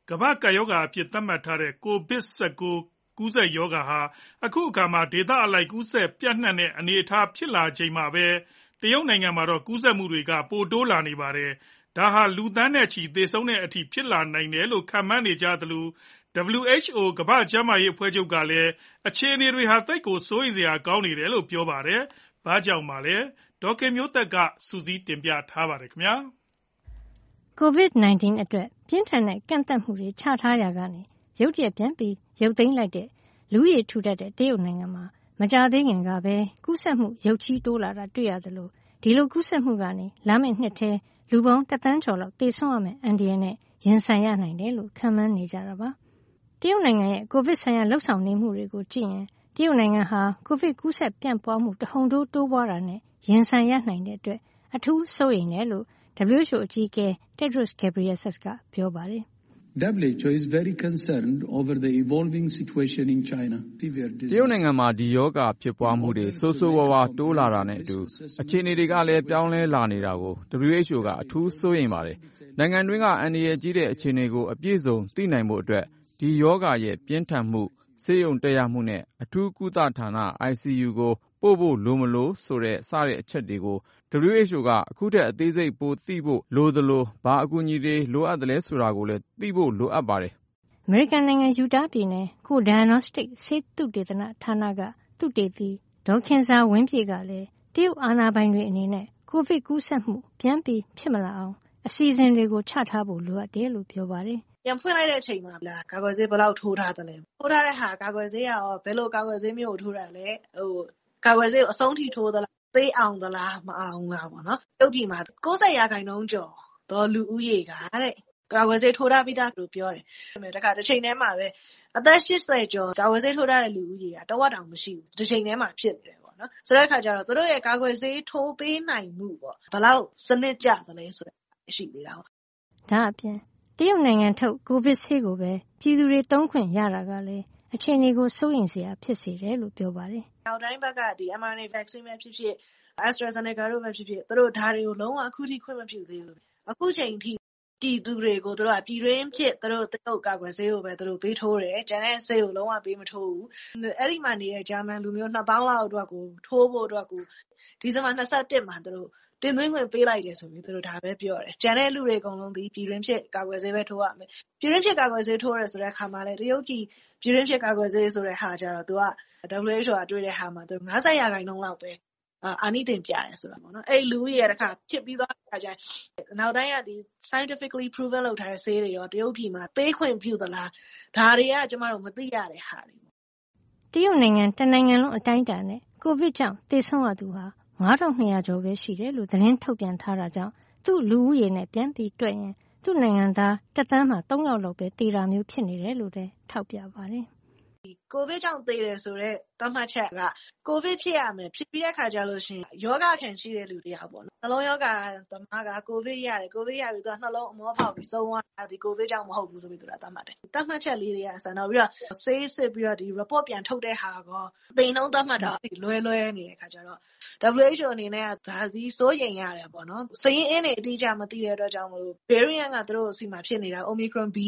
ကမ္ဘာ့ကပ်ရောဂါအဖြစ်သတ်မှတ်ထားတဲ့ ကိုဗစ် ၁၉ ကူးစက်ရောဂါဟာအခုအခါမှာဒေသအလိုက်ကူးစက်ပျံ့နှံ့တဲ့အနေအထားဖြစ်လာချိန်မှာပဲတရုတ်နိုင်ငံမှာတော့ကူးစက်မှုတွေကပိုတိုးလာနေပါတယ်။ဒါဟာလူသန်းနဲ့ချီသေဆုံးတဲ့အထိဖြစ်လာနိုင်တယ်လို့ခန့်မှန်းနေကြသလို ဒဗ္ဗလျူ အိတ်ချ်အို ကမ္ဘာ့ကျန်းမာရေးအဖွဲ့ချုပ်ကလည်းအခြေအနေတွေဟာသိပ်ကိုစိုးရိမ်စရာကောင်းနေတယ်လို့ပြောပါတယ်။ဘာကြောင့်မှလဲဒေါ်ခင်မျိုးသက်ကစူးစီးတင်ပြထားပါတယ်ခင်ဗျာ။ ကိုဗစ် ၁၉ အတွက်ပြင်းထန်တဲ့ကန့်သတ်မှုတွေချထားရာကနေရုတ်တရက်ပြန်ပြီးရုပ်သိမ်းလိုက်တဲ့လူဦးရေထူထပ်တဲ့တရုတ်နိုင်ငံမှာမကြာသေးခင်ကပဲကူးစက်မှုရုတ်ချည်းတိုးလာတာတွေ့ရသလိုဒီလိုကူးစက်မှုကနေလာမယ့်နှစ်ထဲလူပေါင်းတစ်သန်းကျော်လောက်သေဆုံးရမယ့်အန္တရာယ်နဲ့ရင်ဆိုင်ရနိုင်တယ်လို့ခန့်မှန်းနေကြတာပါ။တရုတ်နိုင်ငံရဲ့ကိုဗစ်ဆိုင်ရာလှုပ်ဆောင်နေမှုတွေကိုကြည့်ရင်တရုတ်နိုင်ငံဟာကိုဗစ်ကူးစက်ပြန့်ပွားမှုတဟုန်ထိုးတိုးပွားတာနဲ့ရင်ဆိုင်ရနိုင်တဲ့အတွက်အထူးစိုးရိမ်တယ်လို့ ဒဗ္ဗလျူ အို အကြီးအကဲ Tedros Ghebreyesus ကပြောပါတယ်။ W H O is very concerned over the evolving situation in China. တရုတ်နိုင်ငံမှာဒီရောဂါဖြစ်ပွားမှုတွေဆိုးဆိုးဝါးဝါးတိုးလာတာနဲ့အတူအခြေအနေတွေကလည်းပြောင်းလဲလာနေတာကို ဒဗ္ဗလျူ အိတ်ချ်အို ကအထူးစိုးရိမ်ပါတယ်။နိုင်ငံတွင်းကအန္တရာယ်ကြီးတဲ့အခြေအနေကိုအပြည့်စုံသိနိုင်ဖို့အတွက်ဒီရောဂါရဲ့ပြင်းထန်မှုဆေးရုံတက်ရမှုနဲ့အထူးကုသဌာန အိုင်စီယူ ကိုပို့ဖို့လိုမလိုဆိုတဲ့စတဲ့အချက်တွေကို ဒဗ္ဗလျူ အိတ်ချ်အို ကအခုထက်အသေးစိတ်ပိုသိဖို့လိုသလိုဘာအကူအညီတွေလိုအပ်သလဲဆိုတာကိုလည်းသိဖို့လိုအပ်ပါတယ်။အမေရိကန်နိုင်ငံယူတားပြည်နယ် Co-Diagnostic ဆေးသုတေသနဌာနကသုတေသီဒေါ်ခင်ဇာဝင်းပြည့်ကလည်းတရုတ်အာဏာပိုင်တွေအနေနဲ့ကိုဗစ်ကူးစက်မှုပြန်ပြီးဖြစ်မလာအောင်အစီအစဉ်တွေကိုချထားဖို့လိုအပ်တယ်လို့ပြောပါတယ်။ပြန်ဖွင့်လိုက်တဲ့အချိန်မှာလားကာကွယ်ဆေးဘယ်လောက်ထိုးထားသလဲထိုးထားတဲ့ဟာကာကွယ်ဆေးရောဘယ်လိုကာကွယ်ဆေးမျိုးကိုထိုးတာလဲဟိုကာကွယ်ဆေးကိုအဆုံးထိထိုးသလားဆေးအောင်သလားမအောင်လားပေါ့နော်ရုပ်ပြည်မှာ၉၀ရာခိုင်နှုန်းကျော်တော့လူဦးရေကတဲ့ကာကွယ်ဆေးထိုးထားပြီးသားလို့ပြောတယ်။ဒါကတစ်ချိန်တည်းမှာပဲအသက်၈၀ကျော်ကာကွယ်ဆေးထိုးထားတဲ့လူဦးရေကတဝက်တောင်မရှိဘူးတစ်ချိန်တည်းမှာဖြစ်နေတယ်ပေါ့နော်။ဆိုတဲ့အခါကျတော့သူတို့ရဲ့ကာကွယ်ဆေးထိုးပေးနိုင်မှုပေါ့ဘယ်လောက်စနစ်ကျသလဲဆိုတဲ့ရှိနေတာပေါ့။ဒါအပြင်တရုတ်နိုင်ငံထုတ်ကိုဗစ်ဆေးကိုပဲပြည်သူတွေသုံးခွင့်ရတာကလည်းအခြေအနေကိုစိုးရိမ်စရာဖြစ်စေတယ်လို့ပြောပါတယ်။နောက်တိုင်းဘက်ကဒီ em R N A vaccine ပဲဖြစ်ဖြစ် AstraZeneca တို့ပဲဖြစ်ဖြစ်သူတို့ဒါတွေကိုလုံးဝအခုထိခွင့်မပြုသေးဘူး။အခုချိန်ထိပြည်သူတွေကိုသူတို့ကပြည်တွင်းဖြစ်သူတို့တုတ်ကာကွယ်ဆေးကိုပဲသူတို့ပေးထိုးတယ်။ကျန်တဲ့ဆေးကိုလုံးဝပေးမထိုးဘူး။အဲ့ဒီမှာနေတဲ့ဂျာမန်လူမျိုးနှစ်သောင်းလောက်အတွက်ကိုထိုးဖို့အတွက်ကိုဒီဇင်ဘာ၂၁မှာသူတို့တင်သွင်းခွင့်ပေးလိုက်တယ်ဆိုပြီးသူတို့ဒါပဲပြောတယ်။ကျန်တဲ့လူတွေအကုန်လုံးဒီပြည်တွင်းဖြစ်ကာကွယ်ဆေးပဲထိုးရမယ်။ပြည်တွင်းဖြစ်ကာကွယ်ဆေးထိုးရဆိုတဲ့အခါမှာလေတရုတ်ပြည်ပြည်တွင်းဖြစ်ကာကွယ်ဆေးဆိုတဲ့ဟာကျတော့သူက W H O ကတွေ့တဲ့ဟာမှာသူ၅၀ရာခိုင်နှုန်းလောက်ပဲအာနိသင်ပြတယ်ဆိုတာပေါ့နော်အဲ့လူကြီးရဲ့တစ်ခါဖြစ်ပြီးသွားတာကြိုင်နောက်တိုင်းကဒီ scientifically proven လုပ်ထားတဲ့ဆေးတွေရောတရုတ်ပြည်မှာပေးခွင့်ပြုသလားဒါတွေကကျမတို့မသိရတဲ့ဟာတွေပေါ့တရုတ်နိုင်ငံတနိုင်ငံလုံးအတိုင်းအတာနဲ့ကိုဗစ်ကြောင့်သေဆုံးရသူဟာငါးထောင်နှစ်ရာကျော်ပဲရှိတယ်လို့သတင်းထုတ်ပြန်ထားတာကြောင့်သူ့လူဦးရေနဲ့ပြန်ပြီးတွက်ရင်သူ့နိုင်ငံသားတစ်သန်းမှာသုံးယောက်လောက်ပဲသေတာမျိုးဖြစ်နေတယ်လို့လည်းထောက်ပြပါတယ်ကိုဗစ်ကြောင့်သေတယ်ဆိုတော့သတ်မှတ်ချက်ကကိုဗစ်ဖြစ်ရမယ်ဖြစ်ပြီးတဲ့ခါကျလို့ရှိရင်ယောဂခံရှိတဲ့လူတယောက်ပေါ့နော်နှလုံးယောဂသမားကကိုဗစ်ရတယ်ကိုဗစ်ရပြီးတော့နှလုံးအမောဖောက်ပြီးဆုံးသွားတာဒီကိုဗစ်ကြောင့်မဟုတ်ဘူးဆိုပြီးသူကသတ်မှတ်တယ်သတ်မှတ်ချက်လေးတွေကဆန်တော့ပြီးတော့ဆေးစစ်ပြီးတော့ဒီ report ပြန်ထုတ်တဲ့ဟာကောသိနှုံးသတ်မှတ်တာလွဲလွဲနေတဲ့ခါကျတော့ W H O အနေနဲ့ကဒါစီစိုးရိမ်ရတယ်ပေါ့နော်စရင်းအင်းတွေအတိအကျမသိတဲ့အတွက်ကြောင့်မလို့ variant ကသူတို့အစီမှာဖြစ်နေတာ Omicron B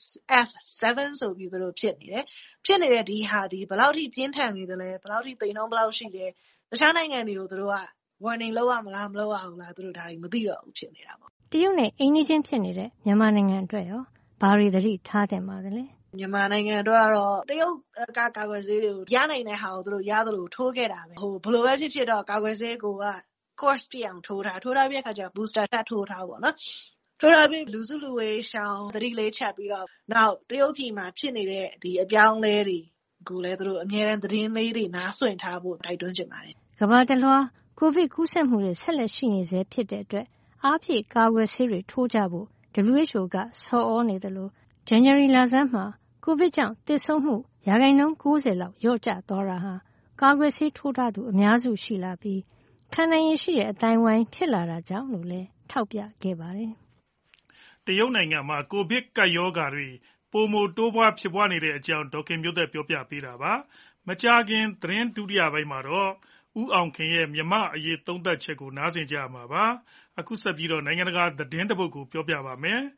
F seven ဆိုပြီးသူတို့ဖြစ်နေတယ်ဖြစ်နေတဲ့ဒီဟာဒီဘယ်လောက်ထိပြင်းထန်နေသလဲဘယ်လောက်ထိသိနှုံးဘယ်လောက်ရှိတယ်တခြားနိုင်ငံတွေကိုသူတို့က warning လုပ်ရမလားမလုပ်ရဘူးလားသူတို့ဒါတွေမသိတော့ဘူးဖြစ်နေတာပေါ့တရုတ်နဲ့အိမ်နီးချင်းဖြစ်နေတဲ့မြန်မာနိုင်ငံအတွက်ရောဘာတွေသတိထားတင်ပါသလဲမြန်မာနိုင်ငံအတွက်ကတော့တရုတ်ကကာကွယ်ဆေးတွေကိုရနိုင်တဲ့ဟာကိုသူတို့ရသလိုထိုးခဲ့တာပဲဟိုဘယ်လိုပဲဖြစ်ဖြစ်တော့ကာကွယ်ဆေးကိုက course ပြအောင်ထိုးထားထိုးထားပြီးတဲ့အခါကျ booster ထပ်ထိုးထားပေါ့နော်ထိုးထားပြီးလူစုလူဝေးရှောင်းသတိလေးချက်ပြီးတော့နောက်တရုတ်ပြည်မှာဖြစ်နေတဲ့ဒီအပြောင်းလဲတွေကိုလည်းသူတို့အများအားသတင်းလေးတွေနားဆွင့်ထားဖို့တိုက်တွန်းချင်ပါတယ်ကမ္ဘာတလွှားကိုဗစ်ကူးစက်မှုတွေဆက်လက်ရှိနေဆဲဖြစ်တဲ့အတွက်အားဖြည့်ကာကွယ်ဆေးတွေထိုးကြဖို့ W H O ကဆော်ဩနေတယ်လို့ဇန်နဝါရီလဆန်းမှာကိုဗစ်ကြောင့်သေဆုံးမှုရာခိုင်နှုန်း၉၀လောက်လျော့ကျသွားတာဟာကာကွယ်ဆေးထိုးထားသူအများစုရှိလာပြီးခံနိုင်ရရှိတဲ့အတိုင်းဝိုင်းဖြစ်လာတာကြောင့်လို့လည်းထောက်ပြခဲ့ပါတယ်။တရုတ်နိုင်ငံမှာကိုဗစ်ကပ်ရောဂါတွေပိုမိုတိုးပွားဖြစ်ပွားနေတဲ့အကြောင်းဒေါက်ခင်မျိုးသက်ပြောပြပေးတာပါ။မကြာခင်သတင်းဒုတိယပိုင်းမှာတော့ဦးအောင်ခင်ရဲ့မြန်မာအရေးသုံးသပ်ချက်ကိုနားဆင်ကြရမှာပါ။အခုဆက်ပြီးတော့နိုင်ငံတကာသတင်းတစ်ပုဒ်ကိုပြောပြပါမယ်။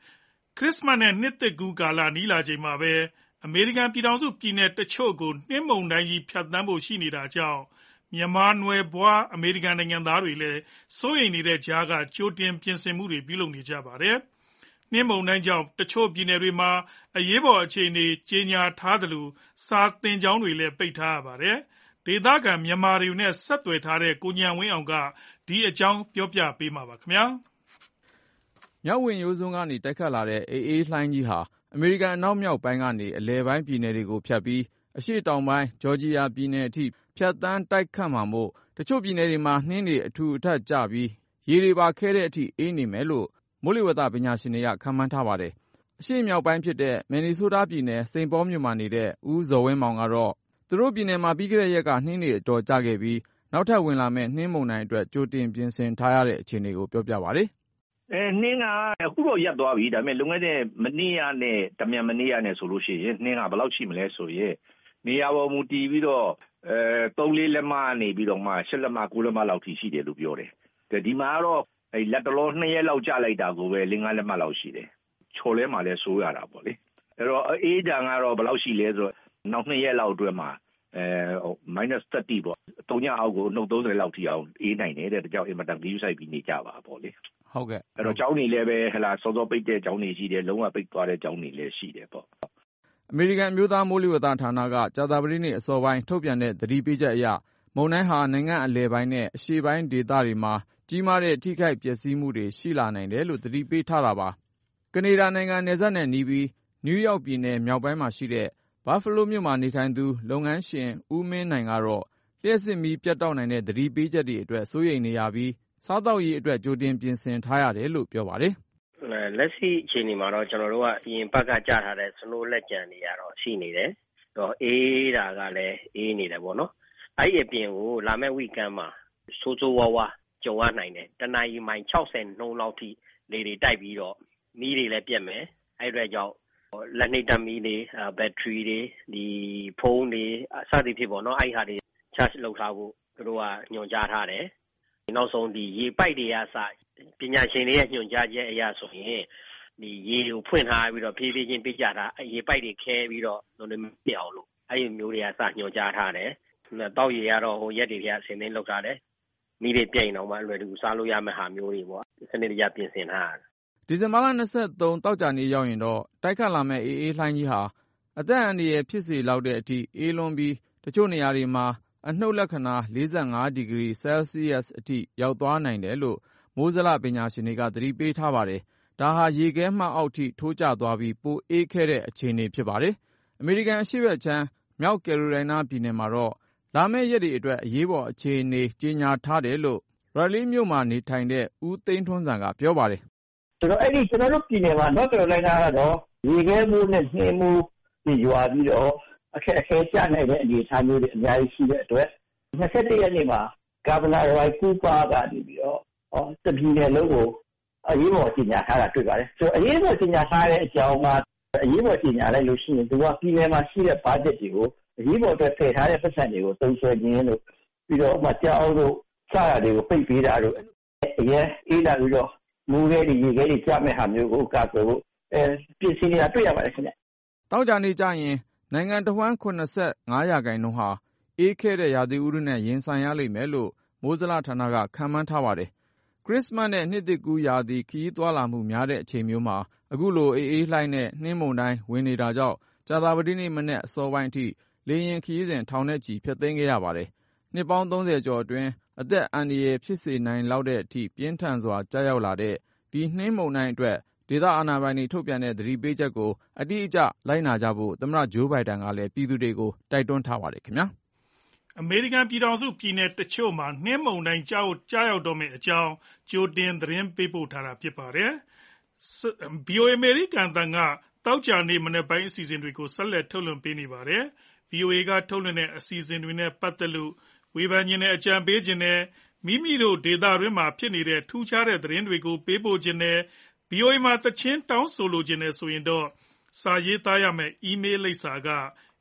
ခရစ်စမတ်နဲ့နှစ်သစ်ကူးကာလနီးလာချိန်မှာပဲအမေရိကန်ပြည်ထောင်စုပြည်နယ်တချို့ကိုနှင်းမုန်တိုင်းကြီးဖြတ်သန်းဖို့ရှိနေတာကြောင့်မြန်မာနွယ်ဖွားအမေရိကန်နိုင်ငံသားတွေလည်းစိုးရိမ်နေတဲ့ကြားကကြိုတင်ပြင်ဆင်မှုတွေပြုလုပ်နေကြပါတယ်။နှင်းမုန်တိုင်းကြောင့်တချို့ပြည်နယ်တွေမှာအရေးပေါ်အခြေအနေကြေညာထားသလိုစာသင်ကျောင်းတွေလည်းပိတ်ထားရပါတယ်။ဒေသခံမြန်မာတွေနဲ့ဆက်သွယ်ထားတဲ့ကိုဉာဏ်ဝင်းအောင်ကဒီအကြောင်းပြောပြပေးမှာပါခင်ဗျာ။မြောက်ဝင်ရိုးစွန်းကနေတိုက်ခတ်လာတဲ့အေးအေးလှိုင်းကြီးဟာအမေရိကန်အနောက်မြောက်ပိုင်းကနေအလယ်ပိုင်းပြည်နယ်တွေကိုဖြတ်ပြီးအရှေ့တောင်ပိုင်းဂျော်ဂျီယာပြည်နယ်အထိဖြတ်သန်းတိုက်ခတ်မှာမို့တချို့ပြည်နယ်တွေမှာနှင်းတွေအထူအထပ်ကျပြီးရေတွေပါခဲတဲ့အထိအေးနေမယ်လို့မိုးလေဝသပညာရှင်တွေကခန့်မှန်းထားပါတယ်။အရှေ့မြောက်ပိုင်းဖြစ်တဲ့မင်နီဆိုးတားပြည်နယ်စိန့်ပေါမြို့မှာနေတဲ့ဦးဇော်ဝင်းမောင်ကတော့သူတို့ပြည်နယ်မှာပြီးခဲ့တဲ့ရက်ကနှင်းတွေအတော်ကျခဲ့ပြီးနောက်ထပ်ဝင်လာမယ့်နှင်းမုန်တိုင်းအတွက်ကြိုတင်ပြင်ဆင်ထားရတဲ့အခြေအနေကိုပြောပြပါဗျ။အဲနှင်းကအခုတော့ရပ်သွားပြီဒါပေမဲ့လုံခဲ့တဲ့မနေ့ကနဲ့တမြန်မနေ့ကနဲ့ဆိုလို့ရှိရင်နှင်းကဘယ်လောက်ရှိမလဲဆိုရင်နေရာပေါ်မူတည်ပြီးတော့အဲသုံးလေးလက်မနေပြီးတော့မှရှစ်လက်မကိုးလက်မလောက်ထိရှိတယ်လို့ပြောတယ်။ဒီမှာကတော့အဲလက်တလောနှစ်ရက်လောက်ကြာလိုက်တာကိုပဲလေးငါးလက်မလောက်ရှိတယ်။ချော်လဲမှလည်းဆိုးရတာပေါ့လေ။အဲတော့အေးတန်ကတော့ဘယ်လောက်ရှိလဲဆိုတော့နောက်နှစ်ရက်လောက်အတွင်းမှာအဲ minus သirty ပေါ့သုံးညအောက်ကိုနှုတ်သုံးဆယ်လောက်ထိအောင်အေးနိုင်တယ်တဲ့ဒါကြောင့်အင်မတန်ဂရုစိုက်ပြီးနေကြပါပေါ့လေဟုတ်ကဲ့အဲ့တော့ကျောင်းနေလည်းပဲဟလာစောစောပိတ်တဲ့ကျောင်းနေရှိတယ်လုံးဝပိတ်သွားတဲ့ကျောင်းနေလည်းရှိတယ်ပေါ့အမေရိကန်မျိုးသားမိုးလေဝသဌာနကကြာသပတေးနေ့အစောပိုင်းထုတ်ပြန်တဲ့သတိပေးချက်အရမုန်တိုင်းဟာနိုင်ငံအလယ်ပိုင်းနဲ့အရှေ့ပိုင်းဒေသတွေမှာကြီးမားတဲ့ထိခိုက်ပျက်စီးမှုတွေရှိလာနိုင်တယ်လို့သတိပေးထားတာပါကနေဒါနိုင်ငံနယ်စပ်နဲ့နီးပြီးနယူးယောက်ပြည်နယ်မြောက်ပိုင်းမှာရှိတဲ့ဘတ်ဖလိုးမြို့မှာနေထိုင်သူလုပ်ငန်းရှင်ဦးမင်းနိုင်ကတော့လျှက်စစ်မီးပြတ်တောက်နိုင်တဲ့သတိပေးချက်တွေအတွက်စိုးရိမ်နေရပြီးစားတောက်ရေးအတွက်ကြိုတင်ပြင်ဆင်ထားရတယ်လို့ပြောပါတယ်။လက်ရှိအချိန်ဒီမှာတော့ကျွန်တော်တို့ကအရင်ဘက်ကကြားထားတဲ့စနိုးလက်ကြံတွေကတော့ရှိနေတယ်။တော့အေးတာကလည်းအေးနေတယ်ပေါ့နော်။အဲ့ဒီအပြင်ကိုလာမယ့် weekend မှာဆိုးဆိုးဝါးဝါကြုံရနိုင်တယ်။တနအီမိုင်၆၀နှုန်းလောက်ထိလေတွေတိုက်ပြီးတော့မီးတွေလည်းပြတ်မယ်။အဲ့အတွက်ကြောင့်လက်နှိပ်တပ်မီးတွေဘက်ထရီတွေဒီဖုန်းတွေအစသည်ဖြစ်ပေါ့နော်အဲ့ဟာတွေ charge လုပ်ထားဖို့သူတို့ကညွှန်ကြားထားတယ်နောက်ဆုံးဒီရေပိုက်တွေအစပညာရှင်တွေရဲ့ညွှန်ကြားချက်အရဆိုရင်ဒီရေကိုဖွင့်ထားပြီးတော့ဖြည်းဖြည်းချင်းပြကြတာရေပိုက်တွေခဲပြီးတော့လုံးမပြအောင်လို့အဲ့ဒီမျိုးတွေအစညွှန်ကြားထားတယ်တောက်ရေကတော့ဟိုရက်တွေကအစင်းသိမ်းလုပ်ထားတယ်မိတွေပြိန်အောင်မှအလွယ်တကူစားလို့ရမယ့်ဟာမျိုးတွေပေါ့စနစ်တကျပြင်ဆင်ထားတယ်ဒီဇင်ဘာလ၂၃တောက်ကြနေ့ရောက်ရင်တော့တိုက်ခတ်လာမဲ့အေးအေးလှိုင်းကြီးဟာအသက်အန္တရာယ်ဖြစ်စေလောက်တဲ့အထိအေးလွန်ပြီးတချို့နေရာတွေမှာအနှုတ်လက္ခဏာ၄၅ဒီဂရီဆဲလ်စီယပ်အထိရောက်သွားနိုင်တယ်လို့မိုးဇလပညာရှင်တွေကသတိပေးထားပါတယ်။ဒါဟာရေခဲမှအောက်ထိထိုးကျသွားပြီးပိုအေးခဲ့တဲ့အခြေအနေဖြစ်ပါတယ်။အမေရိကန်အရှေ့ဘက်ခြမ်းမြောက်ကယ်ရိုလိုင်းနားပြည်နယ်မှာတော့လာမယ့်ရက်တွေအတွက်အရေးပေါ်အခြေအနေကြေညာထားတယ်လို့ရာလီမြို့မှာနေထိုင်တဲ့ဦးသိန်းထွန်းစံကပြောပါတယ်ဆိုတော့အဲ့ဒီကျွန်တော်တို့ပြည်နယ်မှာ North Carolina ကတော့ရေခဲမိုးနဲ့နှင်းမိုးတွေရွာပြီးတော့အခက်အခဲကျနိုင်တဲ့အနေအထားမျိုးတွေအများကြီးရှိတဲ့အတွက်၂၁ရက်နေ့မှာ Governor Roy Cooper ကနေပြီးတော့ဟောတပြည်နယ်လုံးကိုအရေးပေါ်ကြေညာထားတာတွေ့ပါတယ်ဆိုတော့အရေးပေါ်ကြေညာထားတဲ့အကြောင်းကအရေးပေါ်ကြေညာလိုက်လို့ရှိရင်သူကပြည်နယ်မှာရှိတဲ့ budget တွေကိုအရေးပေါ်အတွက်ထည့်ထားတဲ့ပတ်စံတွေကိုသုံးစွဲခြင်းလို့ပြီးတော့ဥပမာကြောက်လို့စတာတွေကိုပိတ်ပေးတာတို့အရင်အေးလာပြီးတော့မူးခဲ့ဒီရေခဲတွေကျမဲ့ဟာမျိုးကိုကာကွယ်ဖို့အဲပြင်ဆင်နေတာတွေ့ရပါတယ်ခင်ဗျ။တောက်ကြနေကြရင်နိုင်ငံတော်ဝန်၇၅ရာခိုင်နှုန်းဟာအေးခဲတဲ့ရာသီဥတုနဲ့ရင်ဆိုင်ရလိမ့်မယ်လို့မိုးဇလဌာနကခန့်မှန်းထားပါတယ်။ခရစ်စမတ်နဲ့နှစ်သစ်ကူးရာသီခရီးသွားလာမှုများတဲ့အချိန်မျိုးမှာအခုလိုအေးအေးလှိုင်းနဲ့နှင်းမုန်တိုင်းဝင်နေတာကြောင့်ကြာသပတေးနေ့မနက်အစောပိုင်းအထိလေယာဉ်ခရီးစဉ်ထောင်နဲ့ချီဖျက်သိမ်းခဲ့ရပါတယ်။နှစ်ပေါင်းသုံးဆယ်ကျော်အတွင်းအသက်အန္တရာယ်ဖြစ်စေနိုင်လောက်တဲ့အထိပြင်းထန်စွာကျရောက်လာတဲ့ဒီနှင်းမုန်တိုင်းအတွက်ဒေသအာဏာပိုင်တွေထုတ်ပြန်တဲ့သတိပေးချက်ကိုအတိအကျလိုက်နာကြဖို့သမ္မတဂျိုးဘိုင်ဒန်ကလည်းပြည်သူတွေကိုတိုက်တွန်းထားပါတယ်ခင်ဗျာအမေရိကန်ပြည်ထောင်စုပြည်နယ်တချို့မှာနှင်းမုန်တိုင်းကြောက်ကြားရောက်တော့မယ့်အကြောင်းကြိုတင်သတင်းပေးပို့ထားတာဖြစ်ပါတယ်။ ဗီအိုအေ အမေရိကန်တန်ကတောက်ကြနေမနေ့ပိုင်းအစီအစဉ်တွေကိုဆက်လက်ထုတ်လွှင့်ပေးနေပါတယ်။ ဗီအိုအေကထုတ်လွှင့်တဲ့အစီအစဉ်တွေနဲ့ပတ်သက်လို့ဝေဖန်ခြင်းနဲ့အကြံပေးခြင်းနဲ့မိမိတို့ဒေသတွင်းမှာဖြစ်နေတဲ့ထူးခြားတဲ့သတင်းတွေကိုပေးပို့ခြင်းနဲ့ ဗီအိုအေ မှာသချင်းတောင်းဆိုလိုခြင်းနဲ့ဆိုရင်တော့စာရေးသားရမယ့် email လိပ်စာက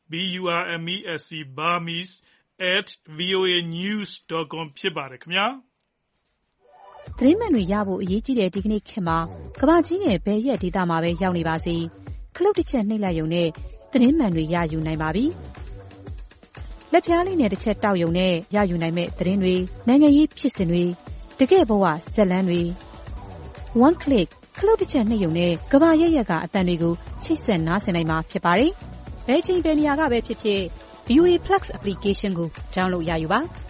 burmese burmese at voanews dot com ဖြစ်ပါတယ်ခင်ဗျာသတင်းမှန်တွေရဖို့အရေးကြီးတဲ့ဒီကနေ့ခေတ်မှာကမ္ဘာကြီးရဲ့ဘယ်ရက်ဒေသမှာပဲရောက်နေပါစေခလုတ်တစ်ချက်နှိပ်လိုက်ရုံနဲ့သတင်းမှန်တွေရယူနိုင်ပါပြီ။လက်ပြားလေးနဲ့တစ်ချက်တောက်ရုံနဲ့ရယူနိုင်မဲ့သတင်းတွေနိုင်ငံရေးဖြစ်စဉ်တွေတကယ့်ဘဝဇာတ်လမ်းတွေ one click ခလုတ်တစ်ချက်နှိပ်ရုံနဲ့ကမ္ဘာရဲ့ရက်ကအတန်တွေကိုချိတ်ဆက်နားဆင်နိုင်မှာဖြစ်ပါတယ်။ဘယ်ချိန်ဘယ်နေရာကပဲဖြစ်ဖြစ် ဗီအိုအေ Plus application ကို download ရယူပါ။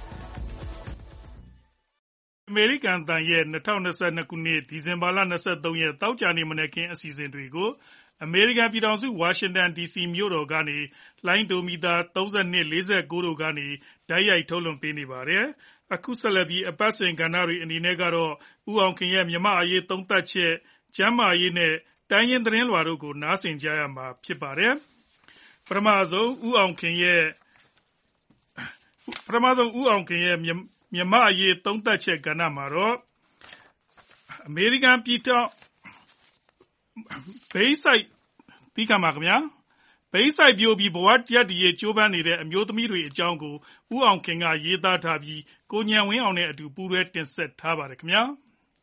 အမေရိကန်အသံရဲ့၂၀၂၂ခုနှစ်ဒီဇင်ဘာလ၂၃ရက်သောကြာနေ့မနက်ခင်းအစီအစဉ်တွေကိုအမေရိကန်ပြည်ထောင်စုဝါရှင်တန်ဒီစီမြို့တော်ကနေလိုင်းဒိုမီတာသုံး၂ ၄၉တို့ကနေတိုက်ရိုက်ထုတ်လွှင့်ပေးနေပါတယ်။အခုဆက်လက်ပြီးအပတ်စဉ်ကဏ္ဍတွေအနေနဲ့ကတော့ဦးအောင်ခင်ရဲ့မြန်မာအရေးသုံးသပ်ချက်ကျမ်းမာရေးနဲ့တိုင်းရင်းသတင်းလွှာတို့ကိုနားဆင်ကြရမှာဖြစ်ပါတယ်။ပထမဆုံးဦးအောင်ခင်ရဲ့ပထမဆုံးဦးအောင်ခင်ရဲ့မြန်မာအရေးသုံးသပ်ချက်ကဏ္ဍမှာတော့အမေရိကန်ပြည်ထောင်ဘိန်းစိုက်တီးခါမှာခင်ဗျာဘိန်းစိုက်ပြိုပြီးဘဝရပ်တည်ရေးကြိုးပမ်းနေတဲ့အမျိုးသမီးတွေအကြောင်းကိုဦးအောင်ခင်ကရေးသားထားပြီးကိုဉာဏ်ဝင်းအောင်နဲ့အတူပူးတွဲတင်ဆက်ထားပါတယ်ခင်ဗျာ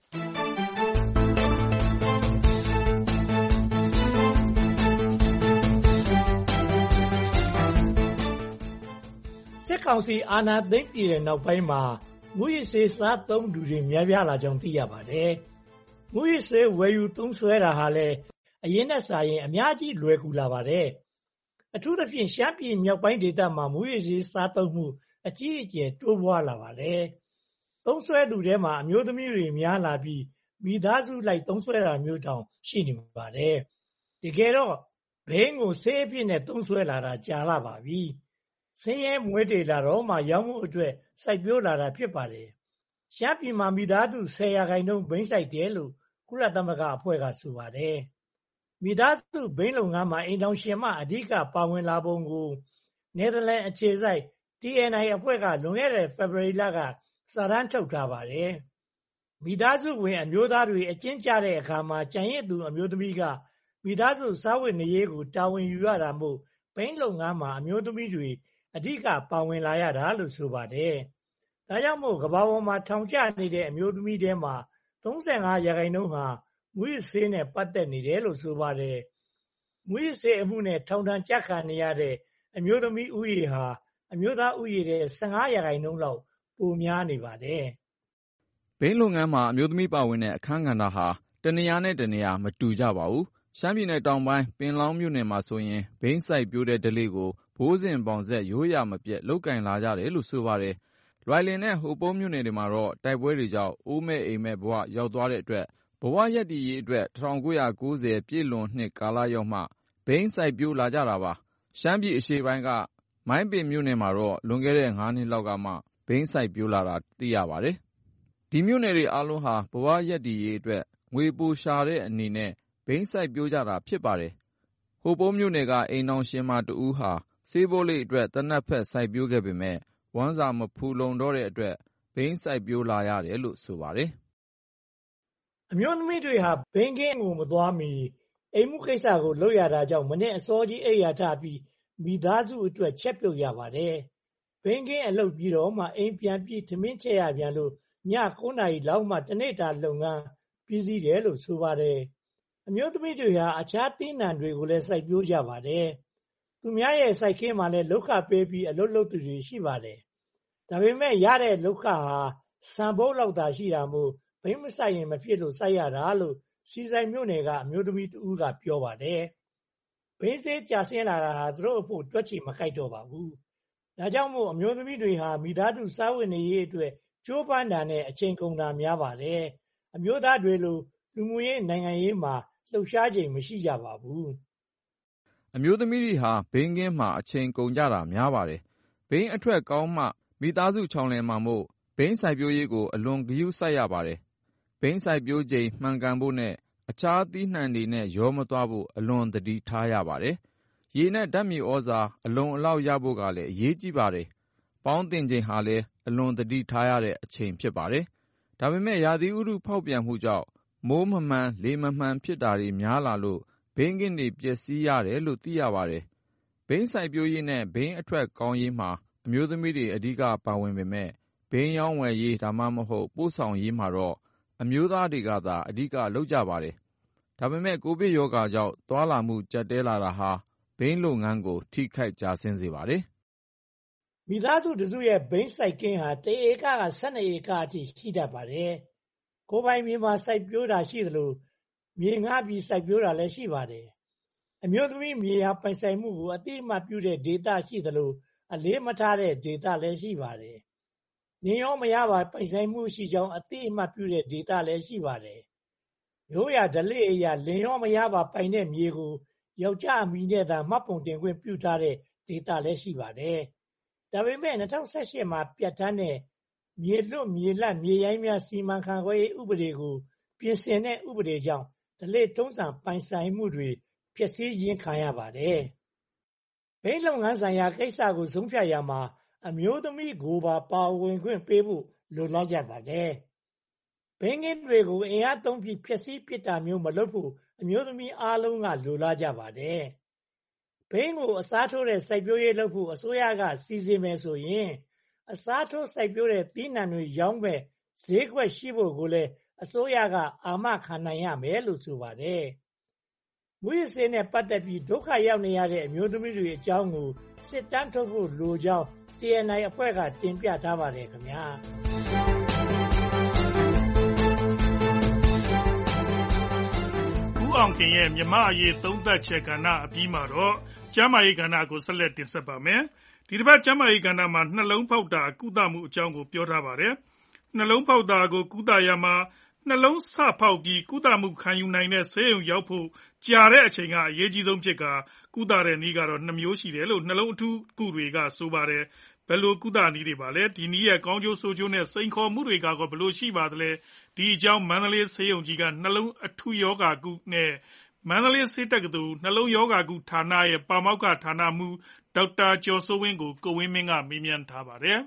စစ်ကောင်စီအာဏာသိမ်းပြီးတဲ့နောက်ပိုင်းမှာမူရစ်ဆေးစားသုံးသူတွေများပြားလာကြောင်းသိရပါတယ်။မူရစ်ဆေးဝယ်ယူသုံးစွဲတာဟာလည်းအရင်နဲ့စာရင်အများကြီးလွယ်ကူလာပါတယ်။အထူးသဖြင့်ရှမ်းပြည်မြောက်ပိုင်းဒေသမှာမူရစ်ဆေးစားသုံးမှုအကြီးအကျယ်တိုးပွားလာပါတယ်။သုံးစွဲသူထဲမှာအမျိုးသမီးတွေများလာပြီးမိသားစုလိုက်သုံးစွဲတာမျိုးတောင်ရှိနေပါတယ်။တကယ်တော့ဘိန်းကိုဆေးအဖြစ်နဲ့သုံးစွဲလာတာကြာလာပါပြီ။ဆင်းရဲမွဲတေလာတော့မှရောင်းမှုအတွက်စိုက်ပျိုးလာတာဖြစ်ပါတယ်။ရှမ်းပြည်မှာမိသားစုဆယ်ရာခိုင်နှုန်းဘိန်းစိုက်တယ်လို့ကုလသမဂ္ဂအဖွဲ့ကဆိုပါတယ်။မိသားစုဘိန်းလုပ်ငန်းမှာအိမ်ထောင်ရှင်မှအဓိကပါဝင်လာပုံကိုနယ်သာလန်အခြေစိုက် တီ အန် အိုင် အဖွဲ့ကလွန်ခဲ့တဲ့ဖေဖော်ဝါရီလကစာတမ်းထုတ်ထားပါတယ်။မိသားစုဝင်အမျိုးသားတွေအကျဉ်းကျတဲ့အခါမှာကြံရစ်သူအမျိုးသမီးကမိသားစုစားဝတ်နေရေးကိုတာဝန်ယူရတာမို့ဘိန်းလုပ်ငန်းမှာအမျိုးသမီးတွေအဓိကပါဝင်လာရတာလို့ဆိုပါတယ်။ဒါကြောင့်မို့ကမ္ဘာပေါ်မှာထောင်ကျနေတဲ့အမျိုးသမီးတွေမှာသုံး၅ရာခိုင်နှုန်းဟာမူရစ်ဆေးနဲ့ပတ်သက်နေတယ်လို့ဆိုပါတယ်။မူရစ်ဆေးအမှုနဲ့ထောင်ဒဏ်ကျခံနေရတဲ့အမျိုးသမီးဥယေဟာအမျိုးသားဥယေတဲ့၁၅ရာခိုင်နှုန်းလောက်ပိုများနေပါတယ်။ဘိန်းလုပ်ငန်းမှာအမျိုးသမီးပါဝင်တဲ့အခန်းကဏ္ဍဟာတနေရာနဲ့တနေရာမတူကြပါဘူး။ရှမ်းပြည်နယ်တောင်ပိုင်းပင်လောင်းမြို့နယ်မှာဆိုရင်ဘိန်းစိုက်ပျိုးတဲ့ဓလေ့ကိုဘိုးစဉ်ဘောင်ဆက်ရိုးရာမပြတ်လုပ်ကင်လာကြတယ်လို့ဆိုပါတယ်။လွိုင်လင်နဲ့ဟိုပုံးမြို့နယ်တွေမှာတော့တိုက်ပွဲတွေကြောင့်အိုးမဲ့အိမ်မဲ့ဘဝရောက်သွားတဲ့အတွက်ဘဝရပ်တည်ရေးအတွက်၁၉၉၀ပြည့်လွန်နှစ်ကာလရောက်မှဘိန်းစိုက်ပျိုးလာကြတာပါ။ရှမ်းပြည်အရှေ့ပိုင်းကမိုင်းပင်မြို့နယ်မှာတော့လွန်ခဲ့တဲ့၅နှစ်လောက်ကမှဘိန်းစိုက်ပျိုးလာတာသိရပါတယ်။ဒီမြို့နယ်တွေအားလုံးဟာဘဝရပ်တည်ရေးအတွက်ငွေပိုရှာတဲ့အနေနဲ့ဘိန်းစိုက်ပျိုးကြတာဖြစ်ပါတယ်။ဟိုပုံးမြို့နယ်ကအိမ်ထောင်ရှင်မတဦးဟာဆေးဘိုးလေးအတွက်သေနတ်ဖက်စိုက်ပျိုးခဲ့ပေမဲ့ဝမ်းစာမဖူလုံတော့တဲ့အတွက်ဘိန်းစိုက်ပျိုးလာရတယ်လို့ဆိုပါတယ်။အမျိုးသမီးတွေဟာဘိန်းခင်းကိုမသွားမီအိမ်မှုကိစ္စကိုလုပ်ရတာကြောင့်မနေ့အစောကြီးအိပ်ရထပြီးမိသားစုအတွက်ချက်ပြုတ်ရပါတယ်။ဘိန်းခင်းအလုပ်ပြီးတော့မှအိမ်ပြန်ပြီးထမင်းချက်ရပြန်လို့ည၉နာရီလောက်မှတနေ့တာလုပ်ငန်းပြီးစီးတယ်လို့ဆိုပါတယ်။အမျိုးသမီးတွေဟာအခြားသီးနှံတွေကိုလည်းစိုက်ပျိုးကြပါတယ်။သူများရဲ့စိုက်ခင်းမှာလည်းလုခပေးပြီးအလုပ်လုပ်သူတွေရှိပါတယ်။ဒါပေမဲ့ရတဲ့လုခဟာစံဘုတ်လောက်သာရှိတာမို့ဘိန်းမစိုက်ရင်မဖြစ်လို့စိုက်ရတာလို့စီဆိုင်မြို့နယ်ကအမျိုးသမီးတဦးကပြောပါတယ်။ဘိန်းစေးကျဆင်းလာတာဟာသူတို့အဖို့တွက်ချီမခိုက်တော့ပါဘူး။ဒါကြောင့်မို့အမျိုးသမီးတွေဟာမိသားစုစားဝတ်နေရေးအတွက်ကြိုးပမ်းတာနဲ့အချိန်ကုန်တာများပါတယ်။အမျိုးသားတွေလိုလူမှုရေးနိုင်ငံရေးမှာလှုပ်ရှားချိန်မရှိကြပါဘူး။အမျိုးသမီးတွေဟာဘိန်းခင်းမှာအချိန်ကုန်ကြတာများပါတယ်။ဘိန်းအထွက်ကောင်းမှမိသားစုချောင်လည်မှာမို့ဘိန်းစိုက်ပျိုးရေးကိုအလွန်ဂရုစိုက်ရပါတယ်။ဘိန်းစိုက်ပျိုးချိန်မှန်ကန်ဖို့နဲ့အခြားသီးနှံတွေနဲ့ရောမသွားဖို့အလွန်သတိထားရပါတယ်။ရေနဲ့ဓာတ်မြေဩဇာအလုံအလောက်ရဖို့ကလည်းအရေးကြီးပါတယ်။ပေါင်းသင်ချိန်ဟာလည်းအလွန်သတိထားရတဲ့အချိန်ဖြစ်ပါတယ်။ဒါပေမဲ့ရာသီဥတုဖောက်ပြန်မှုကြောင့်မိုးမမှန်လေမမှန်ဖြစ်တာတွေများလာလို့ဘိန်းခင်းတွေပျက်စီးရတယ်လို့သိရပါတယ်။ဘိန်းစိုက်ပျိုးရေးနဲ့ဘိန်းအထွက်ကောင်းရေးမှာအမျိုးသမီးတွေအဓိကပါဝင်ပေမဲ့ဘိန်းရောင်းဝယ်ရေးဒါမှမဟုတ်ပို့ဆောင်ရေးမှာတော့အမျိုးသားတွေကသာအဓိကလုပ်ကြပါတယ်။ဒါပေမဲ့ကိုဗစ်ရောဂါကြောင့်သွားလာမှုကျပ်တဲလာတာဟာဘိန်းလုပ်ငန်းကိုထိခိုက်ကျဆင်းစေပါတယ်။မိသားစုတစုရဲ့ဘိန်းစိုက်ခင်းဟာတဧကကဆယ်နှစ်ဧကအထိရှိတတ်ပါတယ်။ကိုယ်ပိုင်မြေမှာစိုက်ပျိုးတာရှိသလိုမြေငှားပြီးစိုက်ပျိုးတာလည်းရှိပါတယ်။အမျိုးသမီးမြေယာပိုင်ဆိုင်မှုကိုအတိအမှတ်ပြုတဲ့ဒေသရှိသလိုအလေးမထားတဲ့ဒေသလည်းရှိပါတယ်။နေရောမရပါပိုင်ဆိုင်မှုရှိကြောင်းအတိအမှတ်ပြုတဲ့ဒေသလည်းရှိပါတယ်။ရိုးရာဓလေ့အရလင်ရောမရပါပိုင်တဲ့မြေကိုယောက်ျားအမိနဲ့သာမှတ်ပုံတင်ခွင့်ပြုထားတဲ့ဒေသလည်းရှိပါတယ်။ဒါပေမဲ့၂၀၁၈မှာပြဋ္ဌာန်းတဲ့မြေလွတ်မြေလပ်မြေရိုင်းများစီမံခန့်ခွဲရေးဥပဒေကိုပြင်ဆင်တဲ့ဥပဒေကြောင့်ဓလေ့ထုံးစံပိုင်ဆိုင်မှုတွေဖျက်ဆီးခြင်းခံရပါတယ်။ဘိန်းလုပ်ငန်းဆိုင်ရာကိစ္စကိုဆုံးဖြတ်ရာမှာအမျိုးသမီးကိုပါပါဝင်ခွင့်ပေးဖို့လိုလားကြပါတယ်။ဘိန်းခင်းတွေကိုအင်အားသုံးပြီးဖျက်ဆီးပစ်တာမျိုးမလုပ်ဖို့အမျိုးသမီးအားလုံးကလိုလားကြပါတယ်။ဘိန်းကိုအစားထိုးတဲ့စိုက်ပျိုးရေးလုပ်ဖို့အစိုးရကစီစဉ်မယ်ဆိုရင်အစားထိုးစိုက်ပျိုးတဲ့သီးနှံတွေရောင်းမဲ့ဈေးကွက်ရှိဖို့ကိုလည်းအစိုးရကအာမခံနိုင်ရမယ်လို့ဆိုပါတယ်။မူးယစ်ဆေးနဲ့ပတ်သက်ပြီးဒုက္ခရောက်နေရတဲ့အမျိုးသမီးတွေအကြောင်းကိုစစ်တမ်းထုတ်ဖို့လိုကြောင်း T N I အဖွဲ့ကတင်ပြထားပါတယ်ခင်ဗျာဦးအောင်ခင်ရဲ့မြမအရေးသုံးသပ်ချက်ကဏ္ဍအပြီးမှာတော့ကျမ်းမာရေးကဏ္ဍကိုဆက်လက်တင်ဆက်ပါမယ်ဒီတစ်ပတ်ကျမ်းမာရေးကဏ္ဍမှာနှလုံးဖောက်တာကုသမှုအကြောင်းကိုပြောထားပါတယ်နှလုံးဖောက်တာကိုကုသရမှာနှလုံးစဖောက်ပြီးကုသမှုခံယူနိုင်တဲ့ဆေးရုံရောက်ဖို့ကြာတဲ့အချိန်ကအရေးကြီးဆုံးဖြစ်ကကုသတဲ့နည်းကတော့နှစ်မျိုးရှိတယ်လို့နှလုံးအထူးကုတွေကဆိုပါတယ်ဘယ်လိုကုသနည်းတွေပါလဲဒီနည်းရဲ့ကောင်းကျိုးဆိုးကျိုးနဲ့စိန်ခေါ်မှုတွေကဘယ်လိုရှိပါသလဲဒီအကြောင်းမန္တလေးဆေးရုံကြီးကနှလုံးအထူးယောဂကုနဲ့မန္တလေးဆေးတက္ကသိုလ်နှလုံးယောဂကုဌာနရဲ့ပါမောက္ခဌာနမှူးဒေါက်တာကျော်စိုးဝင်းကိုကိုဝင်းမင်းကမေးမြန်းထားပါတယ်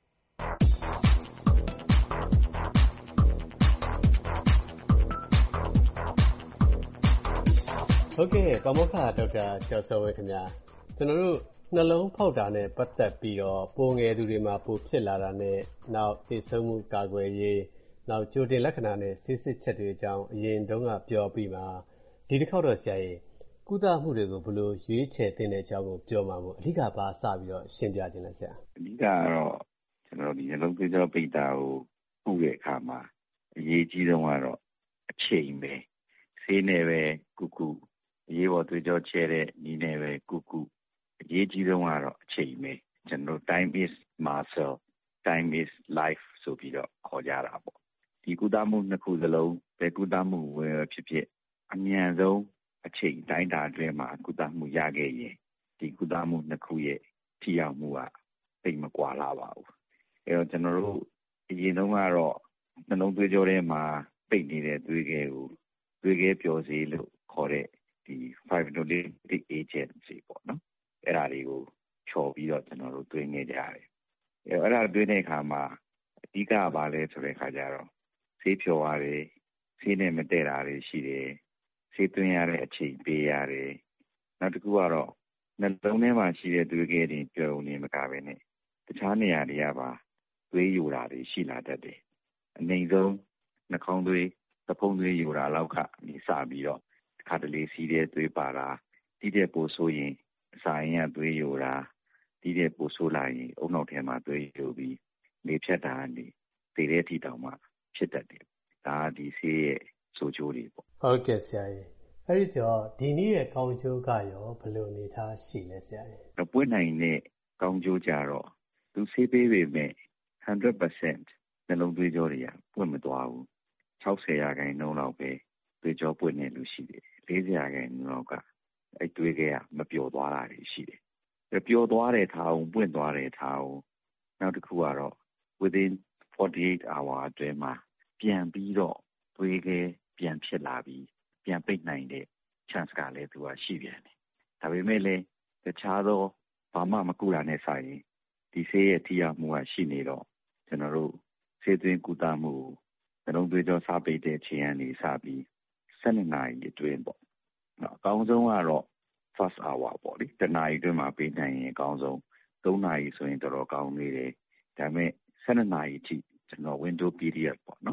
ဟုတ်ကဲ့ပါမောက္ခဒေါက်တာကျော်စိုးဝင်းခင်ဗျာကျွန်တော်တို့နှလုံးဖောက်တာနဲ့ပတ်သက်ပြီးတော့ပိုငယ်သူတွေမှာပိုဖြစ်လာတာနဲ့နောက်သိဆုံးမှုကာကွယ်ရေးနောက်ကြိုတင်လက္ခဏာနဲ့ဆေးစစ်ချက်တွေအကြောင်းအရင်တုန်းကပြောပြီးမှဒီတစ်ခေါက်တော့ဆရာကြီးကုသမှုတွေကိုဘယ်လိုရွေးချယ်သင့်တဲ့အကြောင်းကိုပြောမှာမို့အဓိကပါစပြီးတော့ရှင်းပြခြင်းလဲဆရာအဓိကကတော့ကျွန်တော်ဒီနှလုံးသွေးကြောပိတ်တာကိုကုတဲ့အခါမှာအရေးကြီးဆုံးကတော့အချိန်ပဲဆေးနဲ့ပဲကုကုအရေးပေါ်သွေးကြောချဲတဲ့နည်းနဲ့ပဲကုကုအရေးကြီးဆုံးကတော့အချိန်ပဲကျွန်တော် time is muscle time is life ဆိုပြီးတော့ခေါ်ကြတာပေါ့ဒီကုသမှုနှစ်ခုစလုံးပဲကုသမှုဝယ်ဖြစ်ဖြစ်အမြန်ဆုံးအချိန်တိုင်းတာအတွင်းမှာကုသမှုရခဲ့ရင်ဒီကုသမှုနှစ်ခုရဲ့ထိရောက်မှုကသိပ်မကွာလာပါဘူးအဲတော့ကျွန်တော်တို့အရင်ဆုံးကတော့နှလုံးသွေးကြောထဲမှာပိတ်နေတဲ့သွေးခဲကိုသွေးခဲပျော်စေလို့ခေါ်တဲ့ဒီ fibrinolytic agent တွေပေါ့နော်အဲ့ဒါတွေကိုချော်ပြီးတော့ကျွန်တော်တို့သွင်းနေကြရတယ်အဲအဲ့ဒါသွင်းတဲ့အခါမှာအဓိကဘာလဲဆိုတဲ့အခါကျတော့ဆေးဖြော်ရတယ်ဆေးနဲ့မတည့်တာတွေရှိတယ်ဆေးသွင်းရတဲ့အချိန်ပေးရတယ်နောက်တစ်ခုကတော့နှလုံးထဲမှာရှိတဲ့သွေးခဲတွေပျော်နေမှာကပဲနဲ့တခြားနေရာတွေကပါသွေးယိုတာတွေရှိလာတတ်တယ်အနည်းဆုံးနှာခေါင်းသွေးသဖုံးသွေးယိုတာလောက်ကနေစပြီးတော့တစ်ခါတလေစီးတဲ့သွေးပါတာတိတဲ့ပို့ဆိုရင်အစာရင်ကသွေးယိုတာတိတဲ့ပို့ဆိုလာရင်အုံနောက်ထဲမှာသွေးယိုပြီးလေဖြတ်တာကနေတည်တဲ့အထိတောင်မှဖြစ်တတ်တယ်ဒါဒီဆေးရဲ့ဆိုကျိုးတွေပေါ့ဟုတ်ကဲ့ဆရာကြီးအဲ့ဒီတော့ဒီနည်းရဲ့ကောင်းကျိုးကရောဘယ်လိုအနေထားရှိလဲဆရာကြီးပွင့်နိုင်တဲ့ကောင်းကျိုးကြတော့သူဆေးပေးပေမဲ့ one hundred percent နှလုံးသွေးကြောတွေကပွင့်မသွားဘူးsixtyရာခိုင်နှုန်းလောက်ပဲသွေးကြောပွင့်နေလို့ရှိတယ်fortyရာခိုင်နှုန်းလောက်ကအဲ့သွေးခဲကမပျော်သွားတာတွေရှိတယ်ပျော်သွားတဲ့ထားအောင်ပွင့်သွားတဲ့ထားအောင်နောက်တစ်ခုကတော့ within forty-eight hour အတွင်းမှာပြန်ပြီးတော့သွေးခဲပြန်ဖြစ်လာပြီးပြန်ပိတ်နိုင်တဲ့ chance ကလည်းသူကရှိပြန်တယ်ဒါပေမဲ့လည်းတခြားသောဘာမှမကူတာနဲ့ဆိုင်ရင်ဒီဆေးရဲ့ထိရောက်မှုကရှိနေတော့ကျွန်တော်တို့ဆေးသွင်းကုသမှုနှလုံးသွေးကြောစားပိတ်တဲ့ချိန်ကနေစပြီးtwelveနာရီအတွင်းပေါ့နော်အကောင်းဆုံးကတော့ first hour ပေါ့လေတစ်နာရီအတွင်းမှာပေးနိုင်ရင်အကောင်းဆုံးthreeနာရီဆိုရင်တော်တော်ကောင်းနေတယ်ဒါပေမဲ့twelveနာရီအထိကျွန်တော် window period ပေါ့နော်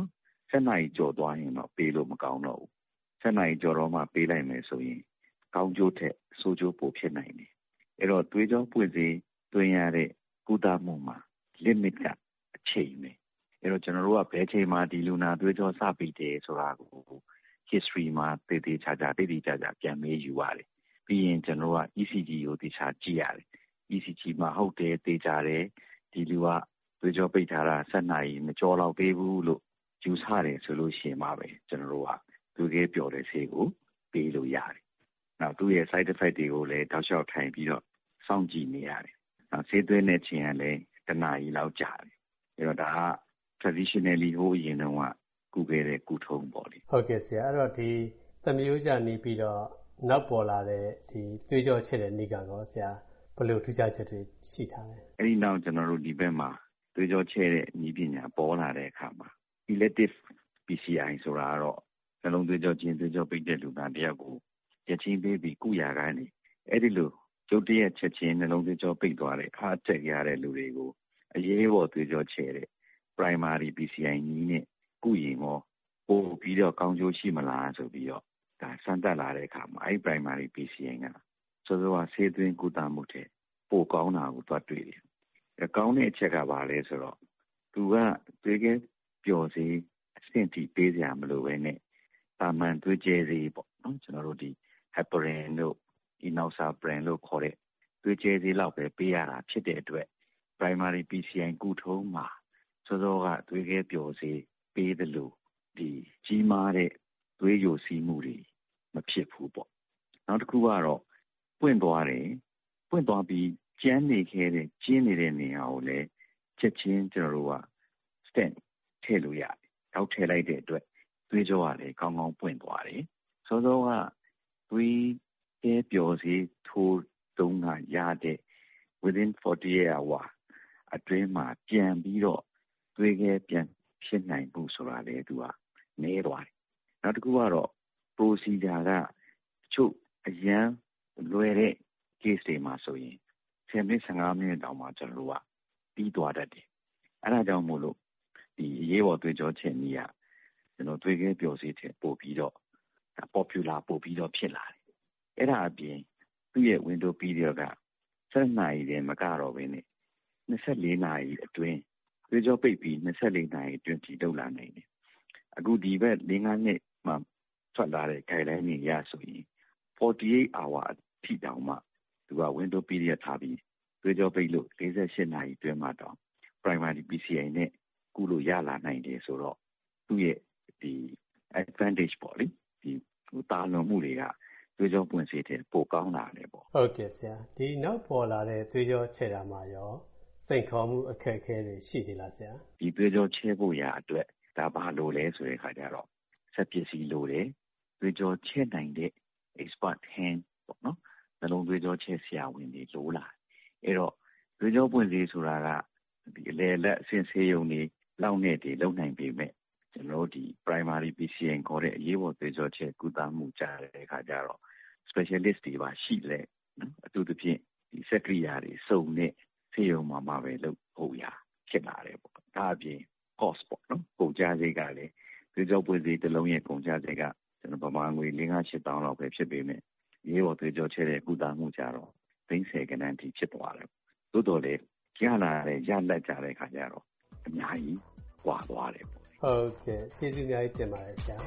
၁၂နာရီကျော်သွားရင်တော့ပေးလို့မကောင်းတော့ဘူး၁၂နာရီကျော်တော့မှပေးလိုက်မယ်ဆိုရင်ကောင်းကျိုးထက်ဆိုးကျိုးပိုဖြစ်နိုင်တယ်အဲ့တော့သွေးကြောပွင့်စေသွင်းရတဲ့ကုသမှုမှာ limit ကအချိန်ပဲအဲ့တော့ကျွန်တော်တို့ကဘယ်ချိန်မှာဒီလူနာသွေးကြောစပြီးတယ်ဆိုတာကို history မှာတည်တည်ချာချာတည်တည်ချာချာပြန်မေးယူရတယ်ပြီးရင်ကျွန်တော်တို့က E C G ကိုတခြားကြည့်ရတယ် E C G မှာဟုတ်တယ်တည်ကြတယ်ဒီလူကသွေးကြောပိတ်ထားတာ၁၂နာရီမကျော်တော့သေးဘူးလို့ယူဆတယ်ဆိုလို့ရှိရင်ပါပဲကျွန်တော်တို့ကသွေးခဲပျော်တဲ့ဆေးကိုပေးလို့ရတယ်နောက်သူ့ရဲ့ side effect တွေကိုလည်းတောက်လျှောက်ထိုင်ပြီးတော့စောင့်ကြည့်နေရတယ်နောက်ဆေးသွင်းတဲ့ချိန်ကလည်းတစ်နာရီလောက်ကြာတယ်အဲ့တော့ဒါက traditionally ဟိုအရင်တုန်းကကုခဲ့တဲ့ကုထုံးပေါ့လေဟုတ်ကဲ့ဆရာအဲ့တော့ဒီသမီးရိုးကြနေပြီးတော့နောက်ပေါ်လာတဲ့ဒီသွေးကြောချက်တဲ့နေ့ကတော့ဆရာဘယ်လိုထူးခြားချက်တွေရှိထားလဲအဲ့ဒီနောက်ကျွန်တော်တို့ဒီဘက်မှာသွေးကြောချက်တဲ့နည်းပညာပေါ်လာတဲ့အခါမှာ elective P C I ဆိုတာကတော့နှလုံးသွေးကြောချင်းသွေးကြောပိတ်တဲ့လူနာတယောက်ကိုချက်ချင်းပေးပြီးကုရခိုင်းနေအဲ့ဒီလိုကျုပ်တရက်ချက်ချင်းနှလုံးသွေးကြောပိတ်သွားတဲ့အားတက်ရတဲ့လူတွေကိုအရေးပေါ်သွေးကြောချဲတဲ့ primary P C I နည်းနဲ့ကုရင်ရောပို့ပြီးတော့ကောင်းကျိုးရှိမလားဆိုပြီးတော့ဒါစမ်းသပ်လာတဲ့အခါမှာအဲ့ primary P C I ကဆိုတော့ဆေးသွင်းကုသမှုတဲ့ပိုကောင်းတာကိုသွားတွေ့တယ်။ကောင်းတဲ့အချက်ကဘာလဲဆိုတော့သူကသွေးကပျော်စေအဆင့်ထိပေးစရာမလိုပဲနဲ့တာမန်သွေးကျဲစေပေါ့နော်ကျွန်တော်တို့ဒီ heparin တို့ enoxaparin လို့ခေါ်တဲ့သွေးကျဲစေလောက်ပဲပေးရတာဖြစ်တဲ့အတွက် primary P C I ကုထုံးမှာစောစောကသွေးကပျော်စေပေးတယ်လို့ဒီကြီးမားတဲ့သွေးယိုစီးမှုတွေမဖြစ်ဘူးပေါ့နောက်တစ်ခုကတော့ပွင့်သွားတယ်ပွင့်သွားပြီးကျန်းနေခဲ့တဲ့ကျင်းနေတဲ့နေရာကိုလည်းချက်ချင်းကျွန်တော်တို့က stent ထည့်လို့ရတယ်တောက်ထည့်လိုက်တဲ့အတွက်သွေးကြောကလည်းကောင်းကောင်းပွင့်သွားတယ်စောစောကသွေးကပျော်စေထိုးတုံးကရတဲ့ within forty-eight hour အတွင်းမှာပြန်ပြီးတော့သွေးကပြန်ဖြစ်နိုင်မှုဆိုတာလေသူကနည်းသွားတယ်နောက်တစ်ခုကတော့ procedure ကချုပ်အရန်လွယ်တဲ့ case တွေမှာဆိုရင်ten minutes fifteen minutesတောင်မှကျွန်တော်တို့ကပြီးသွားတတ်တယ်အဲဒါကြောင့်မို့လို့ဒီအရေးပေါ်သွေးကြောချက်နည်းကကျွန်တော်သွေးကပျော်စေတဲ့ပို့ပြီးတော့ popular ပို့ပြီးတော့ဖြစ်လာတယ်အဲ့ဒါအပြင်သူ့ရဲ့ window period ကsevenနာရီတည်းမကတော့ဘဲနဲ့twenty-fourနာရီအတွင်းသွေးကြောပိတ်ပြီးtwenty-fourနာရီအတွင်းတည်ထုတ်လာနိုင်တယ်အခုဒီဘက်four fiveနှစ်မှထွက်လာတဲ့ guideline တွေရဆိုရင်forty-eight hour အထိတောင်မှသူက window period ထားပြီးသွေးကြောပိတ်လို့forty-eightနာရီအတွင်းမှာတောင် primary P C I နဲ့ကုလို့ရလာနိုင်တယ်ဆိုတော့သူ့ရဲ့ဒီ advantage ပေါ့လေဒီတာလွန်မှုတွေကသွေးကြောပွင့်စေတဲ့ပိုကောင်းလာတယ်ပေါ့ဟုတ်ကဲ့ဆရာဒီနောက်ပေါ်လာတဲ့သွေးကြောချဲတာမှာရောစိတ်ခေါ်မှုအခက်အခဲတွေရှိသေးလားဆရာဒီသွေးကြောချဲဖို့ရာအတွက်ဒါဘာလို့လဲဆိုတဲ့အခါကျတော့ဆက်ပစ္စည်းလိုတယ်သွေးကြောချဲနိုင်တဲ့ expert hand ပေါ့နော်နှလုံးသွေးကြောချဲဆရာဝန်တွေလိုလာအဲ့တော့သွေးကြောပွင့်စေဆိုတာကဒီအလေလက်အဆင့်ဆေးရုံတွေလောက်နဲ့တွေလုံနိုင်ပေမဲ့ကျွန်တော်ဒီ primary P C I ခေါ်တဲ့အရေးပေါ်သွေးကြောချဲကုသမှုကြားတဲ့အခါကျတော့ specialist တွေပါရှိလဲနော်အထူးသဖြင့်ဒီစက်ကရိယာတွေစုံတဲ့ဆေးရုံမှာမှပဲလုပ်ဖို့ရဖြစ်လာတယ်ပေါ့ဒါအပြင် cost ပေါ့နော်ကုန်ကျစရိတ်ကလည်းသွေးကြောပွင့်စေတစ်လုံးရဲ့ကုန်ကျစရိတ်ကကျွန်တော်ပမာငွေfive thousand eight thousandလောက်ပဲဖြစ်ပေမဲ့ရေးပေါ်သွေးကြောချဲတဲ့ကုသမှုကြတော့သိန်းtenကဏ္ဍအထိဖြစ်သွားတယ်သို့တော်လည်းရလာတဲ့ရလက်ကြတဲ့ခါကျတော့အများကြီးကွာသွားတယ်ပေါ့ဟုတ်ကဲ့ကျေးဇူးအများကြီးတင်ပါတယ်ဆရာ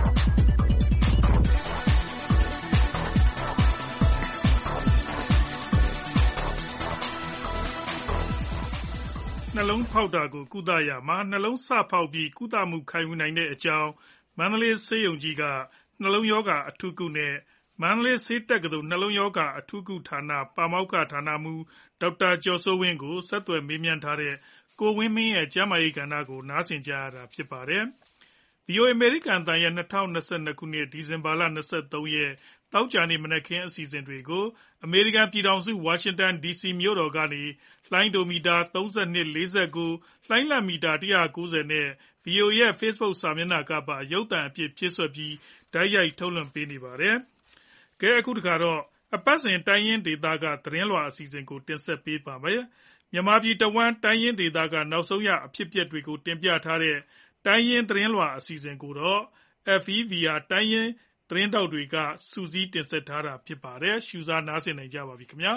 နှလုံးဖောက်တာကိုကုသရမှာနှလုံးစဖောက်ပြီးကုသမှုခံယူနိုင်တဲ့အကြောင်းမန္တလေးဆေးရုံကြီးကနှလုံးရောဂါအထူးကုနဲ့မန္တလေးဆေးတက္ကသိုလ်နှလုံးရောဂါအထူးကုဌာနပါမောက္ခဌာနမှူးဒေါက်တာကျော်စိုးဝင်းကိုဆက်သွယ်မေးမြန်းထားတဲ့ကိုဝင်းမင်းရဲ့ကျန်းမာရေးကဏ္ဍကိုနားဆင်ကြရတာဖြစ်ပါတယ်။ ဗွီအိုအေ အမေရိကန်အသံရဲ့twenty twenty-twoခုနှစ်ဒီဇင်ဘာလtwenty-threeရက်သောကြာနေ့မနက်ခင်းအစီအစဉ်တွေကိုအမေရိကန်ပြည်ထောင်စုဝါရှင်တန်ဒီစီမြို့တော်ကနေလှိုင်းဒိုမီတာthirty-two, forty-nineလှိုင်းလံမီတာone ninetyနဲ့ ဗွီအိုအေ ရဲ့ Facebook စာမျက်နှာကပါရုပ်သံအဖြစ်ဖြည့်စွက်ပြီးတိုက်ရိုက်ထုတ်လွှင့်ပေးနေပါတယ်။ကဲအခုတခါတော့အပတ်စဉ်တိုင်းရင်းဒေသကသတင်းလွှာအစီအစဉ်ကိုတင်ဆက်ပေးပါမယ်။မြန်မာပြည်တဝန်းတိုင်းရင်းဒေသကနောက်ဆုံးရအဖြစ်အပျက်တွေကိုတင်ပြထားတဲ့တိုင်းရင်းသတင်းလွှာအစီအစဉ်ကိုတော့ F E V R တိုင်းရင်းသတင်းတောက်တွေကစူးစီးတင်ဆက်ထားတာဖြစ်ပါတယ်ရှုစားနားဆင်နိုင်ကြပါပြီခင်ဗျာ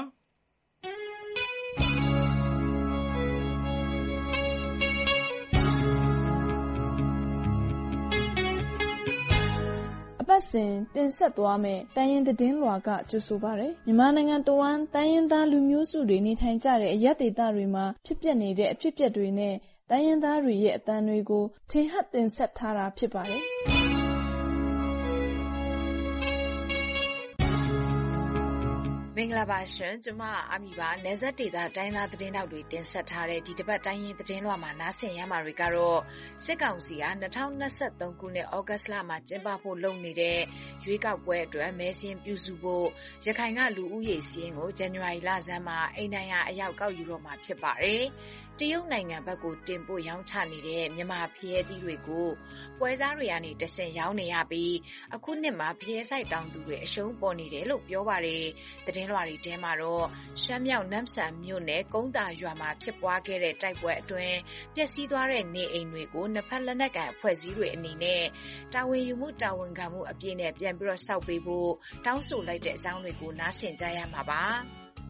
အပတ်စဉ်တင်ဆက်သွားမယ့်တိုင်းရင်းသတင်းလွှာကကြိုဆိုပါရယ်မြန်မာနိုင်ငံတဝန်းတိုင်းရင်းသားလူမျိုးစုတွေနေထိုင်ကြတဲ့အရပ်ဒေသတွေမှာဖြစ်ပျက်နေတဲ့အဖြစ်အပျက်တွေနဲ့တိုင်းရင်းသားတွေရဲ့အသံတွေကိုထင်ဟပ်တင်ဆက်ထားတာဖြစ်ပါတယ်မင်္ဂလာပါရှင်ကျမအာမီပါနယ်စပ်ဒေသတိုင်းသားသတင်းတောက်တွေတင်ဆက်ထားတဲ့ဒီတစ်ပတ်တိုင်းရင်းသတင်းလွှာမှာနားဆင်ရမှာတွေကတော့စစ်ကောင်စီက၂၀၂၃ခုနှစ်ဩဂတ်လမှာကျင်းပဖို့လုပ်နေတဲ့ရွေးကောက်ပွဲအတွက်မဲစင်းပြုစုဖို့ရခိုင်ကလူဦးရေစီးရင်ကိုဇန်နဝါရီလဆန်းမှာအိမ်နိုင်ငံအရောက်ကောက်ယူတော့မှာဖြစ်ပါတယ်တရုတ်နိုင်ငံဘက်ကိုတင်ပို့ရောင်းချနေတဲ့မြန်မာဖျဲသီးတွေကိုပွဲစားတွေကနေတဆင့်ရောင်းနေရပြီးအခုနှစ်မှာဖျဲဆိုင်တောင်သူတွေအရှုံးပေါ်နေတယ်လို့ပြောပါတယ်။သတင်းလွှာတွေထဲမှာတော့ရှမ်းမြောက်နမ်ဆန်မြို့နယ်ကုန်းတာရွာမှာဖြစ်ပွားခဲ့တဲ့တိုက်ပွဲအတွင်းပျက်စီးသွားတဲ့နေအိမ်တွေကိုနှစ်ဖက်လက်နက်ကိုင်အဖွဲ့အစည်းတွေအနေနဲ့တာဝန်ယူမှုတာဝန်ခံမှုအပြည့်နဲ့ပြန်ပြီးတော့စောက်ပေးဖို့တောင်းဆိုလိုက်တဲ့အကြောင်းတွေကိုနားဆင်ကြရမှာပါ။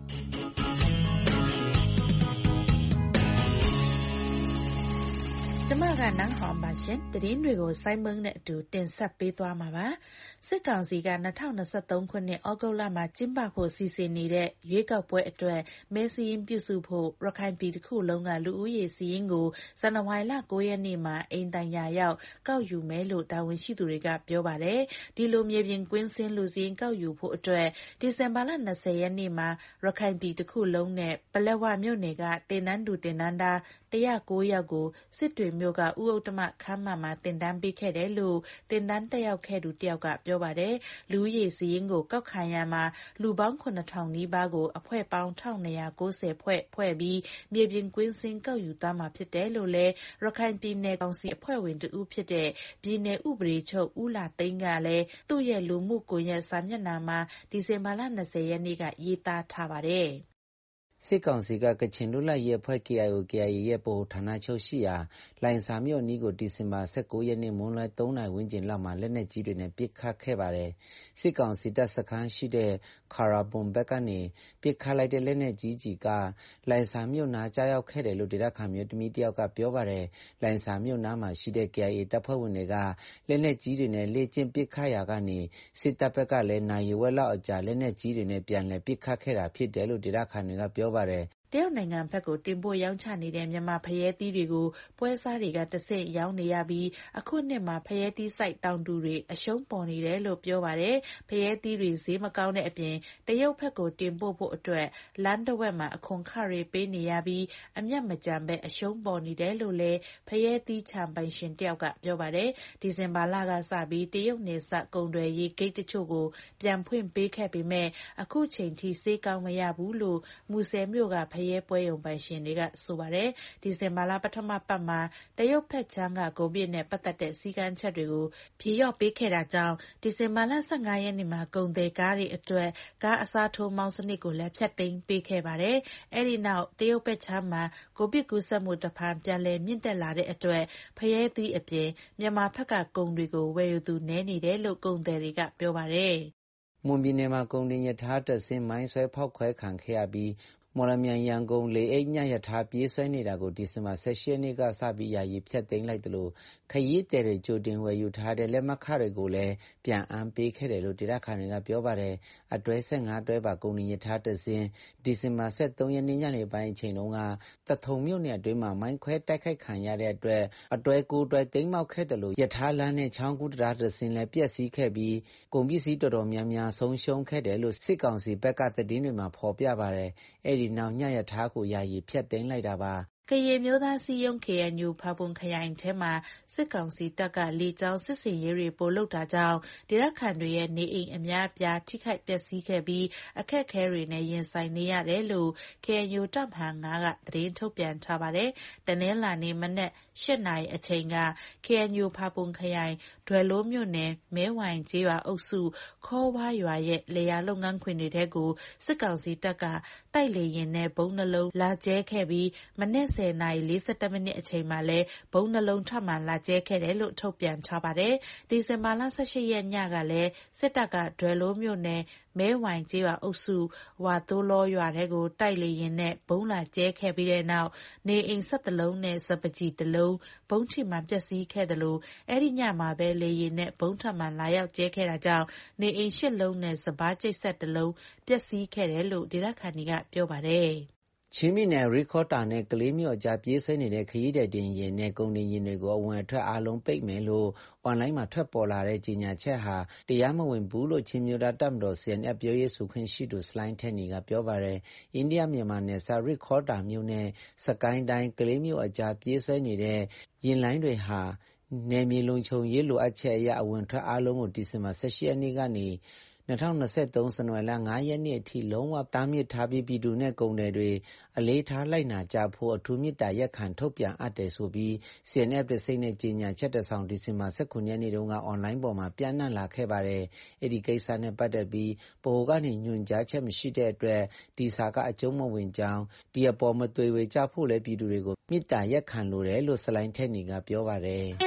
ကျမကနန်းဟောင်ပါရှင်သတင်းတွေကိုစိုင်းမုံနဲ့အတူတင်ဆက်ပေးသွားမှာပါစစ်ကောင်စီက၂၀၂၃ခုနှစ်ဩဂုတ်လမှာကျင်းပဖို့စီစဉ်နေတဲ့ရွေးကောက်ပွဲအတွက်မဲစည်းပြုစုဖို့ရခိုင်ပြည်တစ်ခုလုံးကလူဦးရေစီးရင်ကိုဇန်နဝါရီလ၉ရက်နေ့မှာအိမ်တိုင်ယာရောက်ကောက်ယူမယ်လို့တာဝန်ရှိသူတွေကပြောပါတယ်ဒီလိုမြေပြင်ကွင်းစင်းလူစည်းကောက်ယူဖို့အတွက်ဒီဇင်ဘာလ၂၀ရက်နေ့မှာရခိုင်ပြည်တစ်ခုလုံးနဲ့ပလက်ဝမြို့နယ်ကတင်နန်းတူတင်နန်းသား၁၀၉ယောက်ကိုစစ်တွေမြို့ကဥဥတ္တမခမ်းမမှာတင်တန်းပေးခဲ့တယ်လို့တင်တန်းတက်ရောက်ခဲ့သူတယောက်ကပြောပါတယ်လူဦးရေစီးရင်ကိုကောက်ခံရမှာလူပေါင်းခုနှစ်ထောင်နီးပါးကိုအဖွဲ့ပေါင်း၁၂၉၀ဖွဲ့ဖွဲ့ပြီးမြေပြင်ကွင်းစင်းကောက်ယူသွားမှာဖြစ်တယ်လို့လည်းရခိုင်ပြည်နယ်ကောင်စီအဖွဲ့ဝင်တဦးဖြစ်တဲ့ပြည်နယ်ဥပဒေချုပ်ဦးလာသိန်းကလည်းသူ့ရဲ့လူမှုကွန်ရက်စာမျက်နှာမှာဒီဇင်ဘာလ၂၀ရက်နေ့ကရေးသားထားပါတယ်စစ်ကောင်စီကကချင်လွတ်လပ်ရေးအဖွဲ့ K I O K I A ရဲ့ဗဟိုဌာနချုပ်ရှိရာလိုင်စာမြို့နီးကိုဒီဇင်ဘာ၁၉ရက်နေ့မွန်းလွဲ၃နာရီဝန်းကျင်လောက်မှာလက်နက်ကြီးတွေနဲ့ပစ်ခတ်ခဲ့ပါတယ်။စစ်ကောင်စီတပ်စခန်းရှိတဲ့ခါရာဘွန်ဘက်ကနေပစ်ခတ်လိုက်တဲ့လက်နက်ကြီးကြီးကလိုင်စာမြို့နားကြားရောက်ခဲ့တယ်လို့ဒေသခံမျိုးသမီးတယောက်ကပြောပါတယ်။လိုင်စာမြို့နားမှာရှိတဲ့ K I A တပ်ဖွဲ့ဝင်တွေကလက်နက်ကြီးတွေနဲ့လေ့ကျင့်ပစ်ခတ်ရာကနေစစ်တပ်ဘက်ကလည်းနိုင်ရွယ်လောက်အကြာလက်နက်ကြီးတွေနဲ့ပြန်လည်ပစ်ခတ်ခဲ့တာဖြစ်တယ်လို့ဒေသခံတွေကပြောပါတယ်။တရုတ်နိုင်ငံဘက်ကိုတင်ပို့ရောင်းချနေတဲ့မြန်မာဖရဲသီးတွေကိုပွဲစားတွေကတဆင့်ရောင်းနေရပြီးအခုနှစ်မှာဖရဲသီးစိုက်တောင်သူတွေအရှုံးပေါ်နေတယ်လို့ပြောပါတယ်။ဖရဲသီးတွေဈေးမကောင်းတဲ့အပြင်တရုတ်ဘက်ကိုတင်ပို့ဖို့အတွက်လမ်းတစ်ဝက်မှာအခွန်ခတွေပေးနေရပြီးအမျက်မကြမ်းပဲအရှုံးပေါ်နေတယ်လို့လည်းဖရဲသီးချံပိုင်ရှင်တယောက်ကပြောပါတယ်။ဒီဇင်ဘာလကစပြီးတရုတ်နယ်စပ်ကုန်သွယ်ရေးဂိတ်တချို့ကိုပြန်ဖွင့်ပေးခဲ့ပေမဲ့အခုချိန်ထိဈေးကောင်းမရဘူးလို့မူဆယ်မြို့ကဖရဲပွဲရုံပိုင်ရှင်တွေကဆိုပါတယ်ဒီဇင်ဘာလပထမပတ်မှာတရုတ်ဖက်ချမ်းကကိုဗစ်နဲ့ပတ်သက်တဲ့စီကံချက်တွေကိုဖြေလျော့ပေးခဲ့တာကြောင့်ဒီဇင်ဘာလ၁၅ရက်နေ့မှာကုန်သည်ကားတွေအတွက်ကားအစားထိုးမောင်းစနစ်ကိုလည်းဖြတ်သိမ်းပေးခဲ့ပါတယ်အဲ့ဒီနောက်တရုတ်ဖက်ချမ်းမှာကိုဗစ်ကူးစက်မှုတစ်ဖန်ပြန်လည်မြင့်တက်လာတဲ့အတွက်ဖရဲသီးအပြင်မြန်မာဖက်ကကုန်တွေကိုဝယ်ယူသူနည်းနေတယ်လို့ကုန်သည်တွေကပြောပါတယ်မွန်ပြည်နယ်မှာကုန်တင်ရထားတက်စင်းမိုင်းဆွဲဖောက်ခွဲခံခဲ့ရပြီးမော်လမြိုင်ရန်ကုန်လေအိတ်ညရထားပြေးဆွဲနေတာကိုဒီဇင်ဘာ၁၈ရက်နေ့ကစပြီးယာယီဖြတ်သိမ်းလိုက်တယ်လို့ခရီးသည်တွေကြိုတင်ဝယ်ယူထားတဲ့လက်မှတ်ခတွေကိုလည်းပြန်အမ်းပေးခဲ့တယ်လို့ဒေသခံတွေကပြောပါတယ်။အတွဲ၁၅တွဲပါကုန်တင်ရထားတက်စင်းဒီဇင်ဘာ၁၃ရက်နေ့ညနေပိုင်းအချိန်တုန်းကတထုံမြို့နယ်အတွင်းမှာမိုင်းခွဲတိုက်ခိုက်ခံရတဲ့အတွက်အတွဲ၉တွဲသိမ်းမောက်ခဲ့တယ်လို့ရထားလမ်းနဲ့ချောင်းကူးတရားတက်စင်းလည်းပျက်စီးခဲ့ပြီးကုန်ပစ္စည်းတော်တော်များများဆုံးရှုံးခဲ့တယ်လို့စစ်ကောင်စီဘက်ကသတင်းတွေမှာဖော်ပြပါတယ်။အဲဒီနောက်ညရထားကိုယာယီဖြတ်သိမ်းလိုက်တာပါကရင်မျိုးသားစီယုံ K N U ဖာပွန်ခရိုင်ထဲမှာစစ်ကောင်စီတပ်ကလေကြောင်းစစ်စင်ရေးတွေပိုလုပ်တာကြောင့်ဒေသခံတွေရဲ့နေအိမ်အများအပြားထိခိုက်ပျက်စီးခဲ့ပြီးအခက်အခဲတွေနဲ့ရင်ဆိုင်နေရတယ်လို့ K N U တပ်မဟာ၅ကသတင်းထုတ်ပြန်ထားပါတယ်။တနင်္လာနေ့မနက်၈နာရီအချိန်က K N U ဖာပွန်ခရိုင်ဒွယ်လိုးမြို့နယ်မဲဝိုင်ကျေးရွာအုပ်စုခေါ်ဝါရွာရဲ့လေယာလုပ်ငန်းခွင်တွေထဲကိုစစ်ကောင်စီတပ်ကတိုက်လေယာဉ်နဲ့ဘုံနှလုံးလာကျဲခဲ့ပြီးမနက်၁၀ဆယ်နာရီလေးဆယ့်တစ်မိနစ်အချိန်မှာလည်းဗုံးနှလုံးထပ်မံလာကျဲခဲ့တယ်လို့ထုတ်ပြန်ထားပါတယ်။ဒီဇင်ဘာလ၁၈ရက်ညကလည်းစစ်တပ်ကဒွယ်လိုးမြို့နယ်မဲဝိုင်ကျေးရွာအုပ်စုဝါသိုးလောရွာထဲကိုတိုက်လေယာဉ်နဲ့ဗုံးလာကျဲခဲ့ပြီးတဲ့နောက်နေအိမ်၁၁လုံးနဲ့စပါးကျီတစ်လုံးဗုံးထိမှန်ပျက်စီးခဲ့သလိုအဲ့ဒီညမှာပဲလေယာဉ်နဲ့ဗုံးထပ်မံလာရောက်ကျဲခဲ့တာကြောင့်နေအိမ်၈လုံးနဲ့စပါးကျိတ်ဆက်တစ်လုံးပျက်စီးခဲ့တယ်လို့ဒေသခံတွေကပြောပါတယ်။ချင်းပြည်နယ်ရိခေါ်တာနဲ့ကလေးမြို့အကြားပြေးဆွဲနေတဲ့ခရီးသည်တင်ယာဉ်နဲ့ကုန်တင်ယာဉ်တွေကိုအဝင်အထွက်အားလုံးပိတ်မယ်လို့အွန်လိုင်းမှာထွက်ပေါ်လာတဲ့ကြေညာချက်ဟာတရားမဝင်ဘူးလို့ချင်းမျိုးသားတပ်မတော် C N F ပြောရေးဆိုခွင့်ရှိသူစလိုင်းထက်နီကပြောပါတယ်။အိန္ဒိယမြန်မာနယ်စပ်ရိခေါ်တာမြို့နဲ့စကိုင်းတိုင်းကလေးမြို့အကြားပြေးဆွဲနေတဲ့ယာဉ်လိုင်းတွေဟာနယ်မြေလုံခြုံရေးလိုအပ်ချက်အရအဝင်ထွက်အားလုံးကိုဒီဇင်ဘာ၁၈ရက်နေ့ကနေ၂၀၂၃ဇန်နဝါရီလ၅ရက်နေ့အထိလုံးဝတားမြစ်ထားပြီးပြည်သူနဲ့ကုန်သည်တွေအလေးထားလိုက်နာကြဖို့အထူးမေတ္တာရပ်ခံထုတ်ပြန်အပ်တယ်ဆိုပြီး C N F တစိမ့်နဲ့ကြေညာချက်တစ်စောင်ဒီဇင်ဘာ၁၇ရက်နေ့တုန်းကအွန်လိုင်းပေါ်မှာပြန့်နှံ့လာခဲ့ပါတယ်။အဲ့ဒီကိစ္စနဲ့ပတ်သက်ပြီးဗဟိုကနေညွှန်ကြားချက်မရှိတဲ့အတွက်ဒီစာကအကျုံးမဝင်ကြောင်းဒီအပေါ်မသွေဝေကြဖို့လည်းပြည်သူတွေကိုမေတ္တာရပ်ခံလိုတယ်လို့စလိုင်းထက်နီကပြောပါတယ်။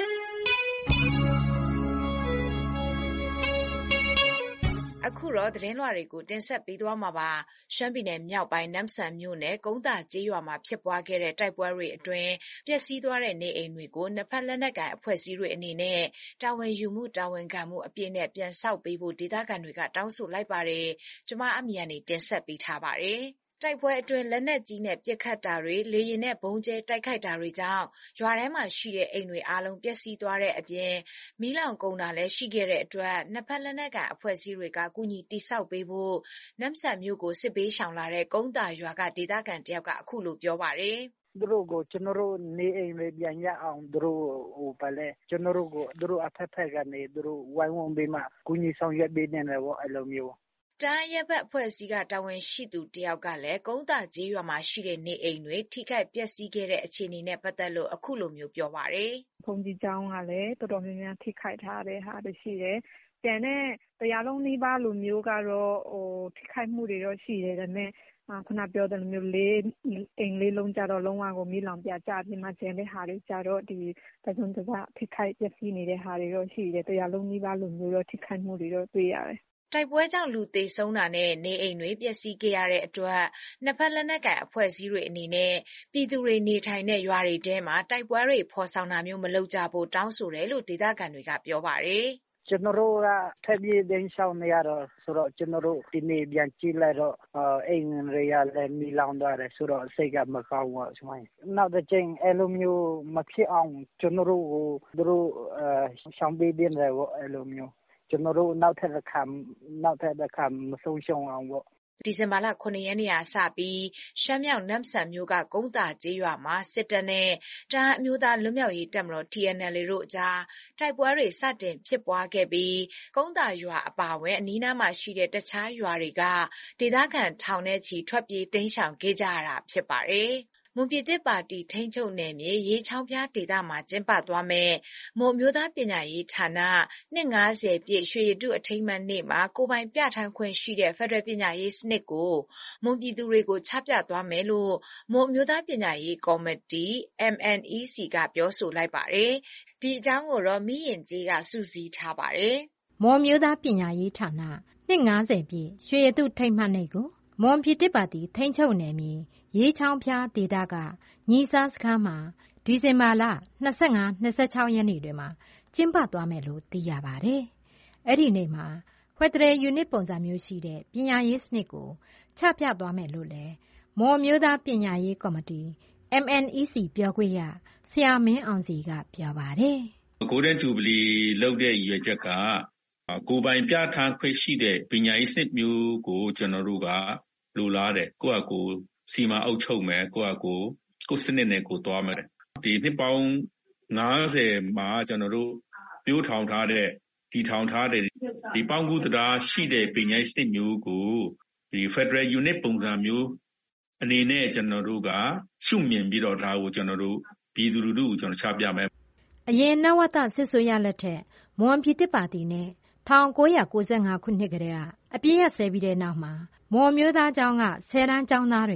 အခုတော့သတင်းလွှာတွေကိုတင်ဆက်ပေးသွားမှာပါရှမ်းပြည်နယ်မြောက်ပိုင်းနမ်ဆန်မြို့နယ်ကုန်းသာကျေးရွာမှာဖြစ်ပွားခဲ့တဲ့တိုက်ပွဲတွေအတွင်းပျက်စီးသွားတဲ့နေအိမ်တွေကိုနှစ်ဖက်လက်နက်ကိုင်အဖွဲ့အစည်းတွေအနေနဲ့တာဝန်ယူမှုတာဝန်ခံမှုအပြည့်နဲ့ပြန်ဆောက်ပေးဖို့ဒေသခံတွေကတောင်းဆိုလိုက်ပါတယ်ကျွန်မအမီယာနေတင်ဆက်ပေးထားပါတယ်တိုက်ပွဲအတွင်းလက်နက်ကြီးနဲ့ပစ်ခတ်တာတွေလေရင်နဲ့ဘုံကျဲတိုက်ခိုက်တာတွေကြောင့်ရွာထဲမှာရှိတဲ့အိမ်တွေအားလုံးပျက်စီးသွားတဲ့အပြင်မီးလောင်ကုန်တာလည်းရှိခဲ့တဲ့အတွက်နှစ်ဖက်လက်နက်ကန်အဖွဲ့အစည်းတွေကကူညီတိစောက်ပေးဖို့နမ်ဆန်မြို့ကိုစစ်ပေးရှောင်လာတဲ့ကုန်းတာရွာကဒေသခံတယောက်ကအခုလိုပြောပါတယ်သူတို့ကိုကျွန်တော်တို့နေအိမ်တွေပြန်ရအောင်သူတို့ဟိုပါလဲကျွန်တော်တို့ကိုသူတို့အဖက်ဖက်ကနေသူတို့ဝိုင်းဝန်းပေးမှကူညီဆောင်ရွက်ပေးနေတယ်ပေါ့အဲ့လိုမျိုးတန်းရက်ဘက်အဖွဲ့အစည်းကတာဝန်ရှိသူတယောက်ကလည်းကုန်းတာကျေးရွာမှာရှိတဲ့နေအိမ်တွေထိခိုက်ပျက်စီးခဲ့တဲ့အခြေအနေနဲ့ပတ်သက်လို့အခုလိုမျိုးပြောပါတယ်။ဘုံကြီးကျောင်းကလည်းတော်တော်များများထိခိုက်ထားတဲ့ဟာတွေရှိတယ်။ကျန်တဲ့တရားလုံးနှီးပါလိုမျိုးကတော့ဟိုထိခိုက်မှုတွေတော့ရှိတယ်ဒါပေမဲ့ခုနပြောတဲ့လိုမျိုးလေးအိမ်လေးလုံးကြတော့လုံးဝကိုမီးလောင်ပြကြပြီးမှကျန်တဲ့ဟာတွေကြတော့ဒီတစုံတစထိခိုက်ပျက်စီးနေတဲ့ဟာတွေတော့ရှိတယ်တရားလုံးနှီးပါလိုမျိုးတော့ထိခိုက်မှုတွေတော့တွေ့ရတယ်တိုက်ပွဲကြောင့်လူသေဆုံးတာနဲ့နေအိမ်တွေပျက်စီးခဲ့ရတဲ့အတွက်နှစ်ဖက်လက်နက်ကိုင်အဖွဲ့အစည်းတွေအနေနဲ့ပြည်သူတွေနေထိုင်တဲ့ရွာတွေထဲမှာတိုက်ပွဲတွေဖော်ဆောင်တာမျိုးမလုပ်ကြဖို့တောင်းဆိုတယ်လို့ဒေသခံတွေကပြောပါတယ်ကျွန်တော်တို့ကထပ်ပြီးဒင်းရှောင်းနေရတော့ဆိုတော့ကျွန်တော်တို့ဒီနေ့ပြန်ကြည့်လိုက်တော့အိမ်တွေကလည်းမီလောင်သွားတယ်ဆိုတော့စိတ်ကမကောင်းဘူးဆိုရင်နောက်တစ်ချိန်အဲ့လိုမျိုးမဖြစ်အောင်ကျွန်တော်တို့ကိုတို့ရှောင်းပေးတယ်ပေါ့အဲ့လိုမျိုးကျွန်တော်တို့နောက်ထပ်တစ်ခါနောက်ထပ်တစ်ခါမဆုံးရှုံးအောင်ပေါ့ဒီဇင်ဘာလခုနှစ်ရက်နေ့ကစပြီးရှမ်းမြောက်နမ်ဆန်မြို့ကကုန်းတာကျေးရွာမှာစစ်တပ်နဲ့တအန်းအမျိုးသားလွတ်မြောက်ရေးတပ်မတော် T N L A တို့အကြားတိုက်ပွဲတွေစတင်ဖြစ်ပွားခဲ့ပြီးကုန်းတာရွာအပါအဝင်အနီးနားမှာရှိတဲ့တခြားရွာတွေကဒေသခံထောင်နဲ့ချီထွက်ပြေးတိမ်းရှောင်ခဲ့ကြရတာဖြစ်ပါတယ်မွန်ပြည်သစ်ပါတီထိန်းချုပ်နယ်မြေရေးချောင်းပြဒေသမှာကျင်းပသွားမဲ့မွန်မျိုးသားပညာရေးဌာနနှစ်၅၀ပြည့်ရွှေရတုအထိမ်းအမှတ်နေ့မှာကိုပိုင်ပြဋ္ဌာန်းခွင့်ရှိတဲ့ဖက်ဒရယ်ပညာရေးစနစ်ကိုမွန်ပြည်သူတွေကိုချပြသွားမယ်လို့မွန်မျိုးသားပညာရေးကော်မတီ M N E C ကပြောဆိုလိုက်ပါတယ်။ဒီအကြောင်းကိုတော့မိရင်ကြီးကစုစည်းထားပါတယ်။မွန်မျိုးသားပညာရေးဌာနနှစ်၅၀ပြည့်ရွှေရတုထိမ်းအမှတ်နေ့ကိုမွန်ပြည်သစ်ပါတီထိန်းချုပ်နယ်မြေရေးချောင်းဖျားဒေသကညီစားစခန်းမှာဒီဇင်ဘာလ၂၅ ၂၆ရက်နေ့တွေမှာကျင်းပသွားမယ်လို့သိရပါတယ်။အဲ့ဒီနေ့မှာဖက်ဒရယ်ယူနစ်ပုံစံမျိုးရှိတဲ့ပညာရေးစနစ်ကိုချပြသွားမယ်လို့လည်းမွန်မျိုးသားပညာရေးကော်မတီ M N E C ပြောခွင့်ရဆရာမင်းအောင်စီကပြောပါတယ်။ Golden Jubilee လုပ်တဲ့ရည်ရွယ်ချက်ကကိုပိုင်ပြဋ္ဌာန်းခွင့်ရှိတဲ့ပညာရေးစနစ်မျိုးကိုကျွန်တော်တို့ကလိုလားတယ်ကိုယ့်အကိုစီမံအုပ်ချုပ်မယ်ကိုယ့်အကိုကိုယ်စနစ်နဲ့ကိုသွားမယ်ဒီနှစ်ပေါင်း၅၀မှာကျွန်တော်တို့ပြောထောင်ထားတဲ့တည်ထောင်ထားတဲ့ဒီပေါင်းကူးတရားရှိတဲ့ပညာရေးစနစ်မျိုးကိုဒီ Federal Unit ပုံစံမျိုးအနေနဲ့ကျွန်တော်တို့ကရှုမြင်ပြီးတော့ဒါကိုကျွန်တော်တို့ပြည်သူလူထုကိုကျွန်တော်ချပြမယ်အရင်နဝတစစ်ဆိုရလက်ထက်မွန်ပြည်သစ်ပါတီနဲ့၁၉၉၅ခုနှစ်ကတည်းကအပြည့်ရဆဲပြီးတဲ့နောက်မှာမွန်မျိုးသားကျောင်းကဆယ်တန်းကျောင်းသားတွေ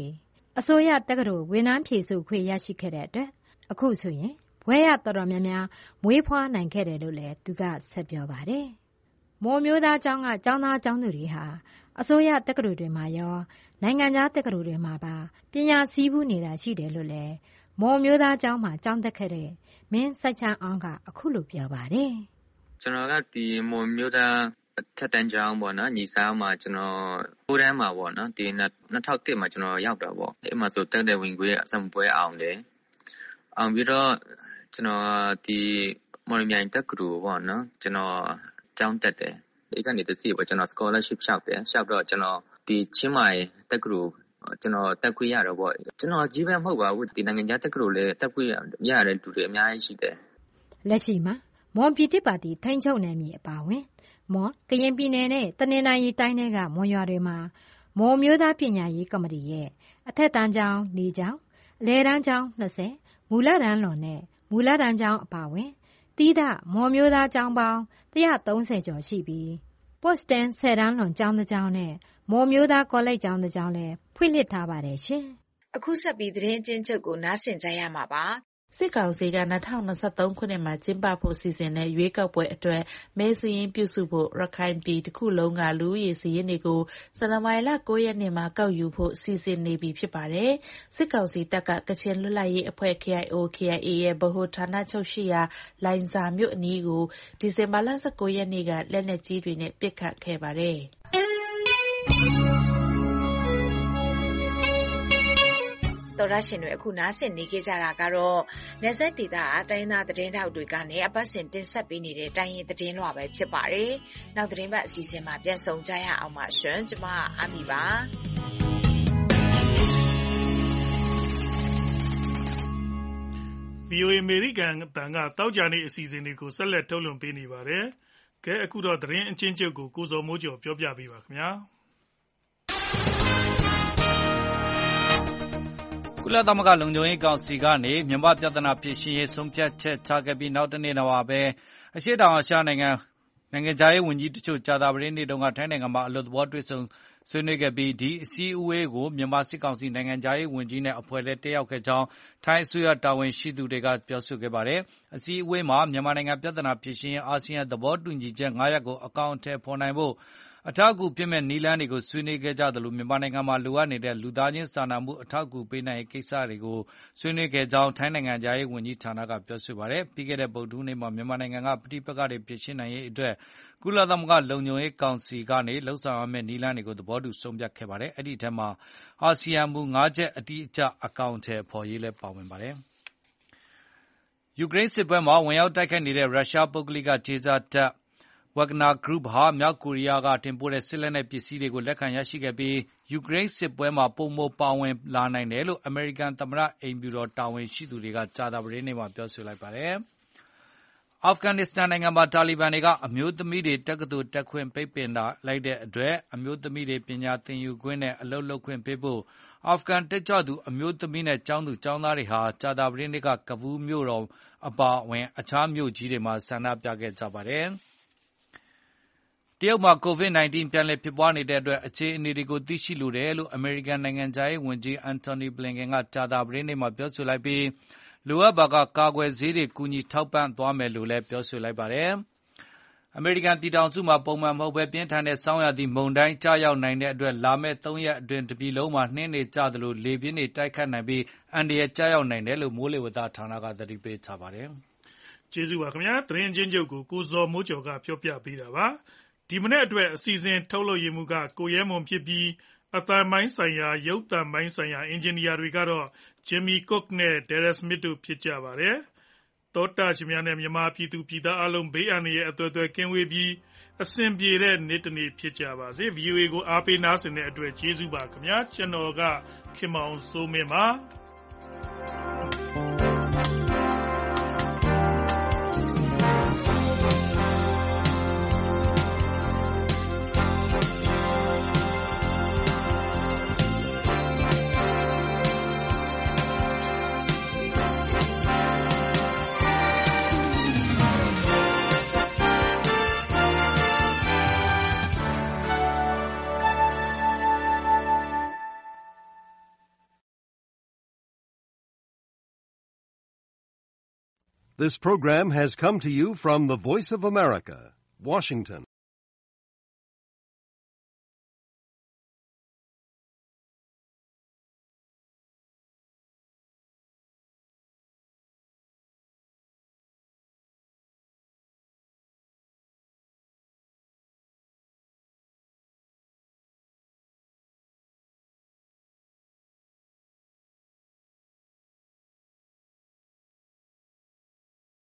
အစိုးရတက္ကသိုလ်ဝန်ထမ်းဖြည့်ဆို့ခွင့်ရရှိခဲ့တဲ့အတွက်အခုဆိုရင်ဘွဲ့ရတော်တော်များများမွေးဖွားနိုင်ခဲ့တယ်လို့လည်းသူကဆက်ပြောပါတယ်။မော်မျိုးသားကျောင်းကကျောင်းသားကျောင်းသူတွေဟာအစိုးရတက္ကသိုလ်တွေမှာရောနိုင်ငံခြားတက္ကသိုလ်တွေမှာပါပညာစည်းပူးနေတာရှိတယ်လို့လည်းမော်မျိုးသားကျောင်းမှာကျောင်းတက်ခဲ့တဲ့မင်းစိုက်ချမ်းအောင်ကအခုလိုပြောပါတယ်။ကျွန်တော်ကဒီမော်မျိုးသားထက်တန်းကျောင်းပေါ့နော်ညီစားမှာကျွန်တော်ကိုတန်းမှာပေါ့နော်ဒီနှစ်ထောင်တစ်မှာကျွန်တော်ရောက်တာပေါ့အဲ့မှာဆိုတက်တဲ့ဝင်ခွေအစံပွဲအောင်တယ်အောင်ပြီးတော့ကျွန်တော်ဒီမော်လမြိုင်တက္ကသိုလ်ပေါ့နော်ကျွန်တော်ကျောင်းတက်တယ်ဒီကနေတစီပေါ့ကျွန်တော် scholarship လျှောက်တယ်လျှောက်တော့ကျွန်တော်ဒီချင်းမိုင်တက္ကသိုလ်ကျွန်တော်တက်ခွင့်ရတော့ပေါ့ကျွန်တော်ကြီးပဲမဟုတ်ပါဘူးဒီနိုင်ငံခြားတက္ကသိုလ်လည်းတက်ခွင့်ရတဲ့လူတွေအများကြီးရှိတယ်လက်ရှိမှာမွန်ပြည်တစ်ပါတီထိန်းချုပ်နယ်မြေအပါဝင်မွန်ကရင်ပြည်နယ်နဲ့တနင်္သာရီတိုင်းတွေကမွန်ရွာတွေမှာမွန်မျိုးသားပညာရေးကော်မတီရဲ့အထက်တန်းကျောင်း၄ကျောင်းအလယ်တန်းကျောင်း၂၀မူလတန်းလွန်နဲ့မူလတန်းကျောင်းအပါဝင်တိဒမွန်မျိုးသားကျောင်းပေါင်း၁၃၀ကျော်ရှိပြီးပို့စတန်ဆယ်တန်းလွန်ကျောင်းတစ်ကျောင်းနဲ့မွန်မျိုးသားကောလိပ်ကျောင်းတစ်ကျောင်းလည်းဖွင့်လှစ်ထားပါတယ်ရှင်အခုဆက်ပြီးသတင်းအကျဉ်းချုပ်ကိုနားဆင်ကြရမှာပါစစ်ကောင်စီက၂၀၂၃ခုနှစ်မှာကျင်းပဖို့စီစဉ်တဲ့ရွေးကောက်ပွဲအတွက်မဲစာရင်းပြုစုဖို့ရခိုင်ပြည်တစ်ခုလုံးကလူဦးရေစာရင်းတွေကိုဇန်နဝါရီလ၉ရက်နေ့မှာကောက်ယူဖို့စီစဉ်နေပြီဖြစ်ပါတယ်။စစ်ကောင်စီတပ်ကကချင်လွတ်လပ်ရေးအဖွဲ့ K I O K I A ရဲ့ဗဟိုဌာနချုပ်ရှိရာလိုင်ဇာမြို့အနီးကိုဒီဇင်ဘာလ၁၉ရက်နေ့ကလက်နက်ကြီးတွေနဲ့ပစ်ခတ်ခဲ့ပါတယ်။တော်ရရှင်တွေအခုနားဆင်နေကြကြတာကတော့နေဆက်ဒေတာတိုင်းသားသတင်းထောက်တွေကနေအပတ်စဉ်တင်ဆက်ပေးနေတဲ့တိုင်းရင်သတင်းလွှာပဲဖြစ်ပါတယ်။နောက်သတင်းပတ်အစီအစဉ်မှာပြန်ဆောင်ကြရအောင်ပါရှင်။ကျွန်မအာမီပါ။ V O A အမေရိကန်တန်ကတောက်ကြနေအစီအစဉ်တွေကိုဆက်လက်ထုတ်လွှင့်ပေးနေပါတယ်။ကဲအခုတော့သတင်းအချင်းချုပ်ကိုကိုစောမိုးကျော်ပြောပြပေးပါခင်ဗျာ။ကုလသမဂ္ဂလုံခြုံရေးကောင်စီကနေမြန်မာပြဿနာဖြေရှင်းရေးဆုံးဖြတ်ချက်ချခဲ့ပြီးနောက်တနေ့တော့ပဲအရှေ့တောင်အာရှနိုင်ငံနိုင်ငံခြားရေးဝန်ကြီးတချို့ကြာသပတေးနေ့တုန်းကထိုင်းနိုင်ငံမှာအလွတ်သဘောတွေ့ဆုံဆွေးနွေးခဲ့ပြီးဒီအစည်းအဝေးကိုမြန်မာစစ်ကောင်စီနိုင်ငံခြားရေးဝန်ကြီးနဲ့အဖွဲ့လည်းတက်ရောက်ခဲ့ကြောင်းထိုင်းအစိုးရတာဝန်ရှိသူတွေကပြောဆိုခဲ့ပါတယ်။အစည်းအဝေးမှာမြန်မာနိုင်ငံပြဿနာဖြေရှင်းရေးအာဆီယံသဘောတူညီချက်၅ရပ်ကိုအကောင်အထည်ဖော်နိုင်ဖို့အထောက်အကူပြည့်မဲ့နည်းလမ်းတွေကိုဆွေးနွေးခဲ့ကြတယ်လို့မြန်မာနိုင်ငံမှာလိုအပ်နေတဲ့လူသားချင်းစာနာမှုအထောက်အကူပေးနိုင်ရေးကိစ္စတွေကိုဆွေးနွေးခဲ့ကြောင်းထိုင်းနိုင်ငံခြားရေးဝန်ကြီးဌာနကပြောဆိုပါတယ်။ပြီးခဲ့တဲ့ဗုဒ္ဓဟူးနေ့မှာမြန်မာနိုင်ငံကပဋိပက္ခတွေဖြေရှင်းနိုင်ရေးအတွက်ကုလသမဂ္ဂလုံခြုံရေးကောင်စီကနေလှုပ်ဆောင်ရမယ့်နည်းလမ်းတွေကိုသဘောတူဆုံးဖြတ်ခဲ့ပါတယ်။အဲ့ဒီအထက်မှာအာဆီယံမူ၅ချက်အတိအကျအကောင်အထည်ဖော်ရေးလည်းပါဝင်ပါတယ်။ယူကရိန်းစစ်ပွဲမှာဝင်ရောက်တိုက်ခိုက်နေတဲ့ရုရှားပုဂ္ဂလိကကြေးစားတပ်Wagner Group ဟာမြောက်ကိုရီးယားကတင်ပို့တဲ့စစ်လက်နက်ပစ္စည်းတွေကိုလက်ခံရရှိခဲ့ပြီးယူကရိန်းစစ်ပွဲမှာပုံမပါဝင်လာနိုင်တယ်လို့အမေရိကန်သမ္မတအိမ်ဖြူတော်တာဝန်ရှိသူတွေကကြာသပတေးနေ့မှာပြောဆိုလိုက်ပါတယ်။အာဖဂန်နစ္စတန်နိုင်ငံမှာတာလီဘန်တွေကအမျိုးသမီးတွေတက္ကသိုလ်တက်ခွင့်ပိတ်ပင်လိုက်တဲ့အတွက်အမျိုးသမီးတွေပညာသင်ယူခွင့်နဲ့အလုပ်လုပ်ခွင့်ပေးဖို့အာဖဂန်တက်ကြွသူအမျိုးသမီးနဲ့ကျောင်းသူကျောင်းသားတွေဟာကြာသပတေးနေ့ကကဘူးမြို့တော်အပါအဝင်အခြားမြို့ကြီးတွေမှာဆန္ဒပြခဲ့ကြပါတယ်။တရုတ်မှာ ကိုဗစ် ၁၉ ပြန်လည်ဖြစ်ပွားနေတဲ့အတွက်အခြေအနေတွေကိုသိရှိလိုတယ်လို့အမေရိကန်နိုင်ငံခြားရေးဝန်ကြီးအန်တိုနီဘလင်ကန်ကကြာသပတေးနေ့မှာပြောဆိုလိုက်ပြီးလိုအပ်ပါကကာကွယ်ဆေးတွေကူညီထောက်ပံ့သွားမယ်လို့လည်းပြောဆိုလိုက်ပါတယ်။အမေရိကန်ပြည်ထောင်စုမှာပုံမှန်မဟုတ်ဘဲပြင်းထန်တဲ့ဆောင်းရာသီမုန်တိုင်းကျရောက်နိုင်တဲ့အတွက်လာမယ့်သုံးရက်အတွင်းတပြည်လုံးမှာနှင်းတွေကျသလိုလေပြင်းတွေတိုက်ခတ်နိုင်ပြီးအန္တရာယ်ကျရောက်နိုင်တယ်လို့မိုးလေဝသဌာနကသတိပေးထားပါတယ်။ကျေးဇူးပါခင်ဗျာ။သတင်းချင်းချုပ်ကိုကိုစောမိုးကျော်ကပြောပြပေးတာပါ။ဒီမနေ့အတွက်အစီအစဉ်ထုတ်လုပ်ရမှုကကိုရဲမွန်ဖြစ်ပြီးအသံပိုင်းဆိုင်ရာရုပ်သံပိုင်းဆိုင်ရာအင်ဂျင်နီယာတွေကတော့ Jimmy Cook နဲ့ Derek Smith တို့ဖြစ်ကြပါတယ်။သောတာရှင်များနဲ့မြန်မာပြည်သူပြည်သားအလုံးဘေးအန္တရာယ်အသွယ်သွယ်ကင်းဝေးပြီးအဆင်ပြေတဲ့နေ့တစ်နေ့ဖြစ်ကြပါစေ။ V O A ကိုအားပေးနားဆင်တဲ့အတွက်ကျေးဇူးပါခင်ဗျာ။ကျွန်တော်ကခင်မောင်စိုးမင်းပါ။ This program has come to you from the Voice of America, Washington.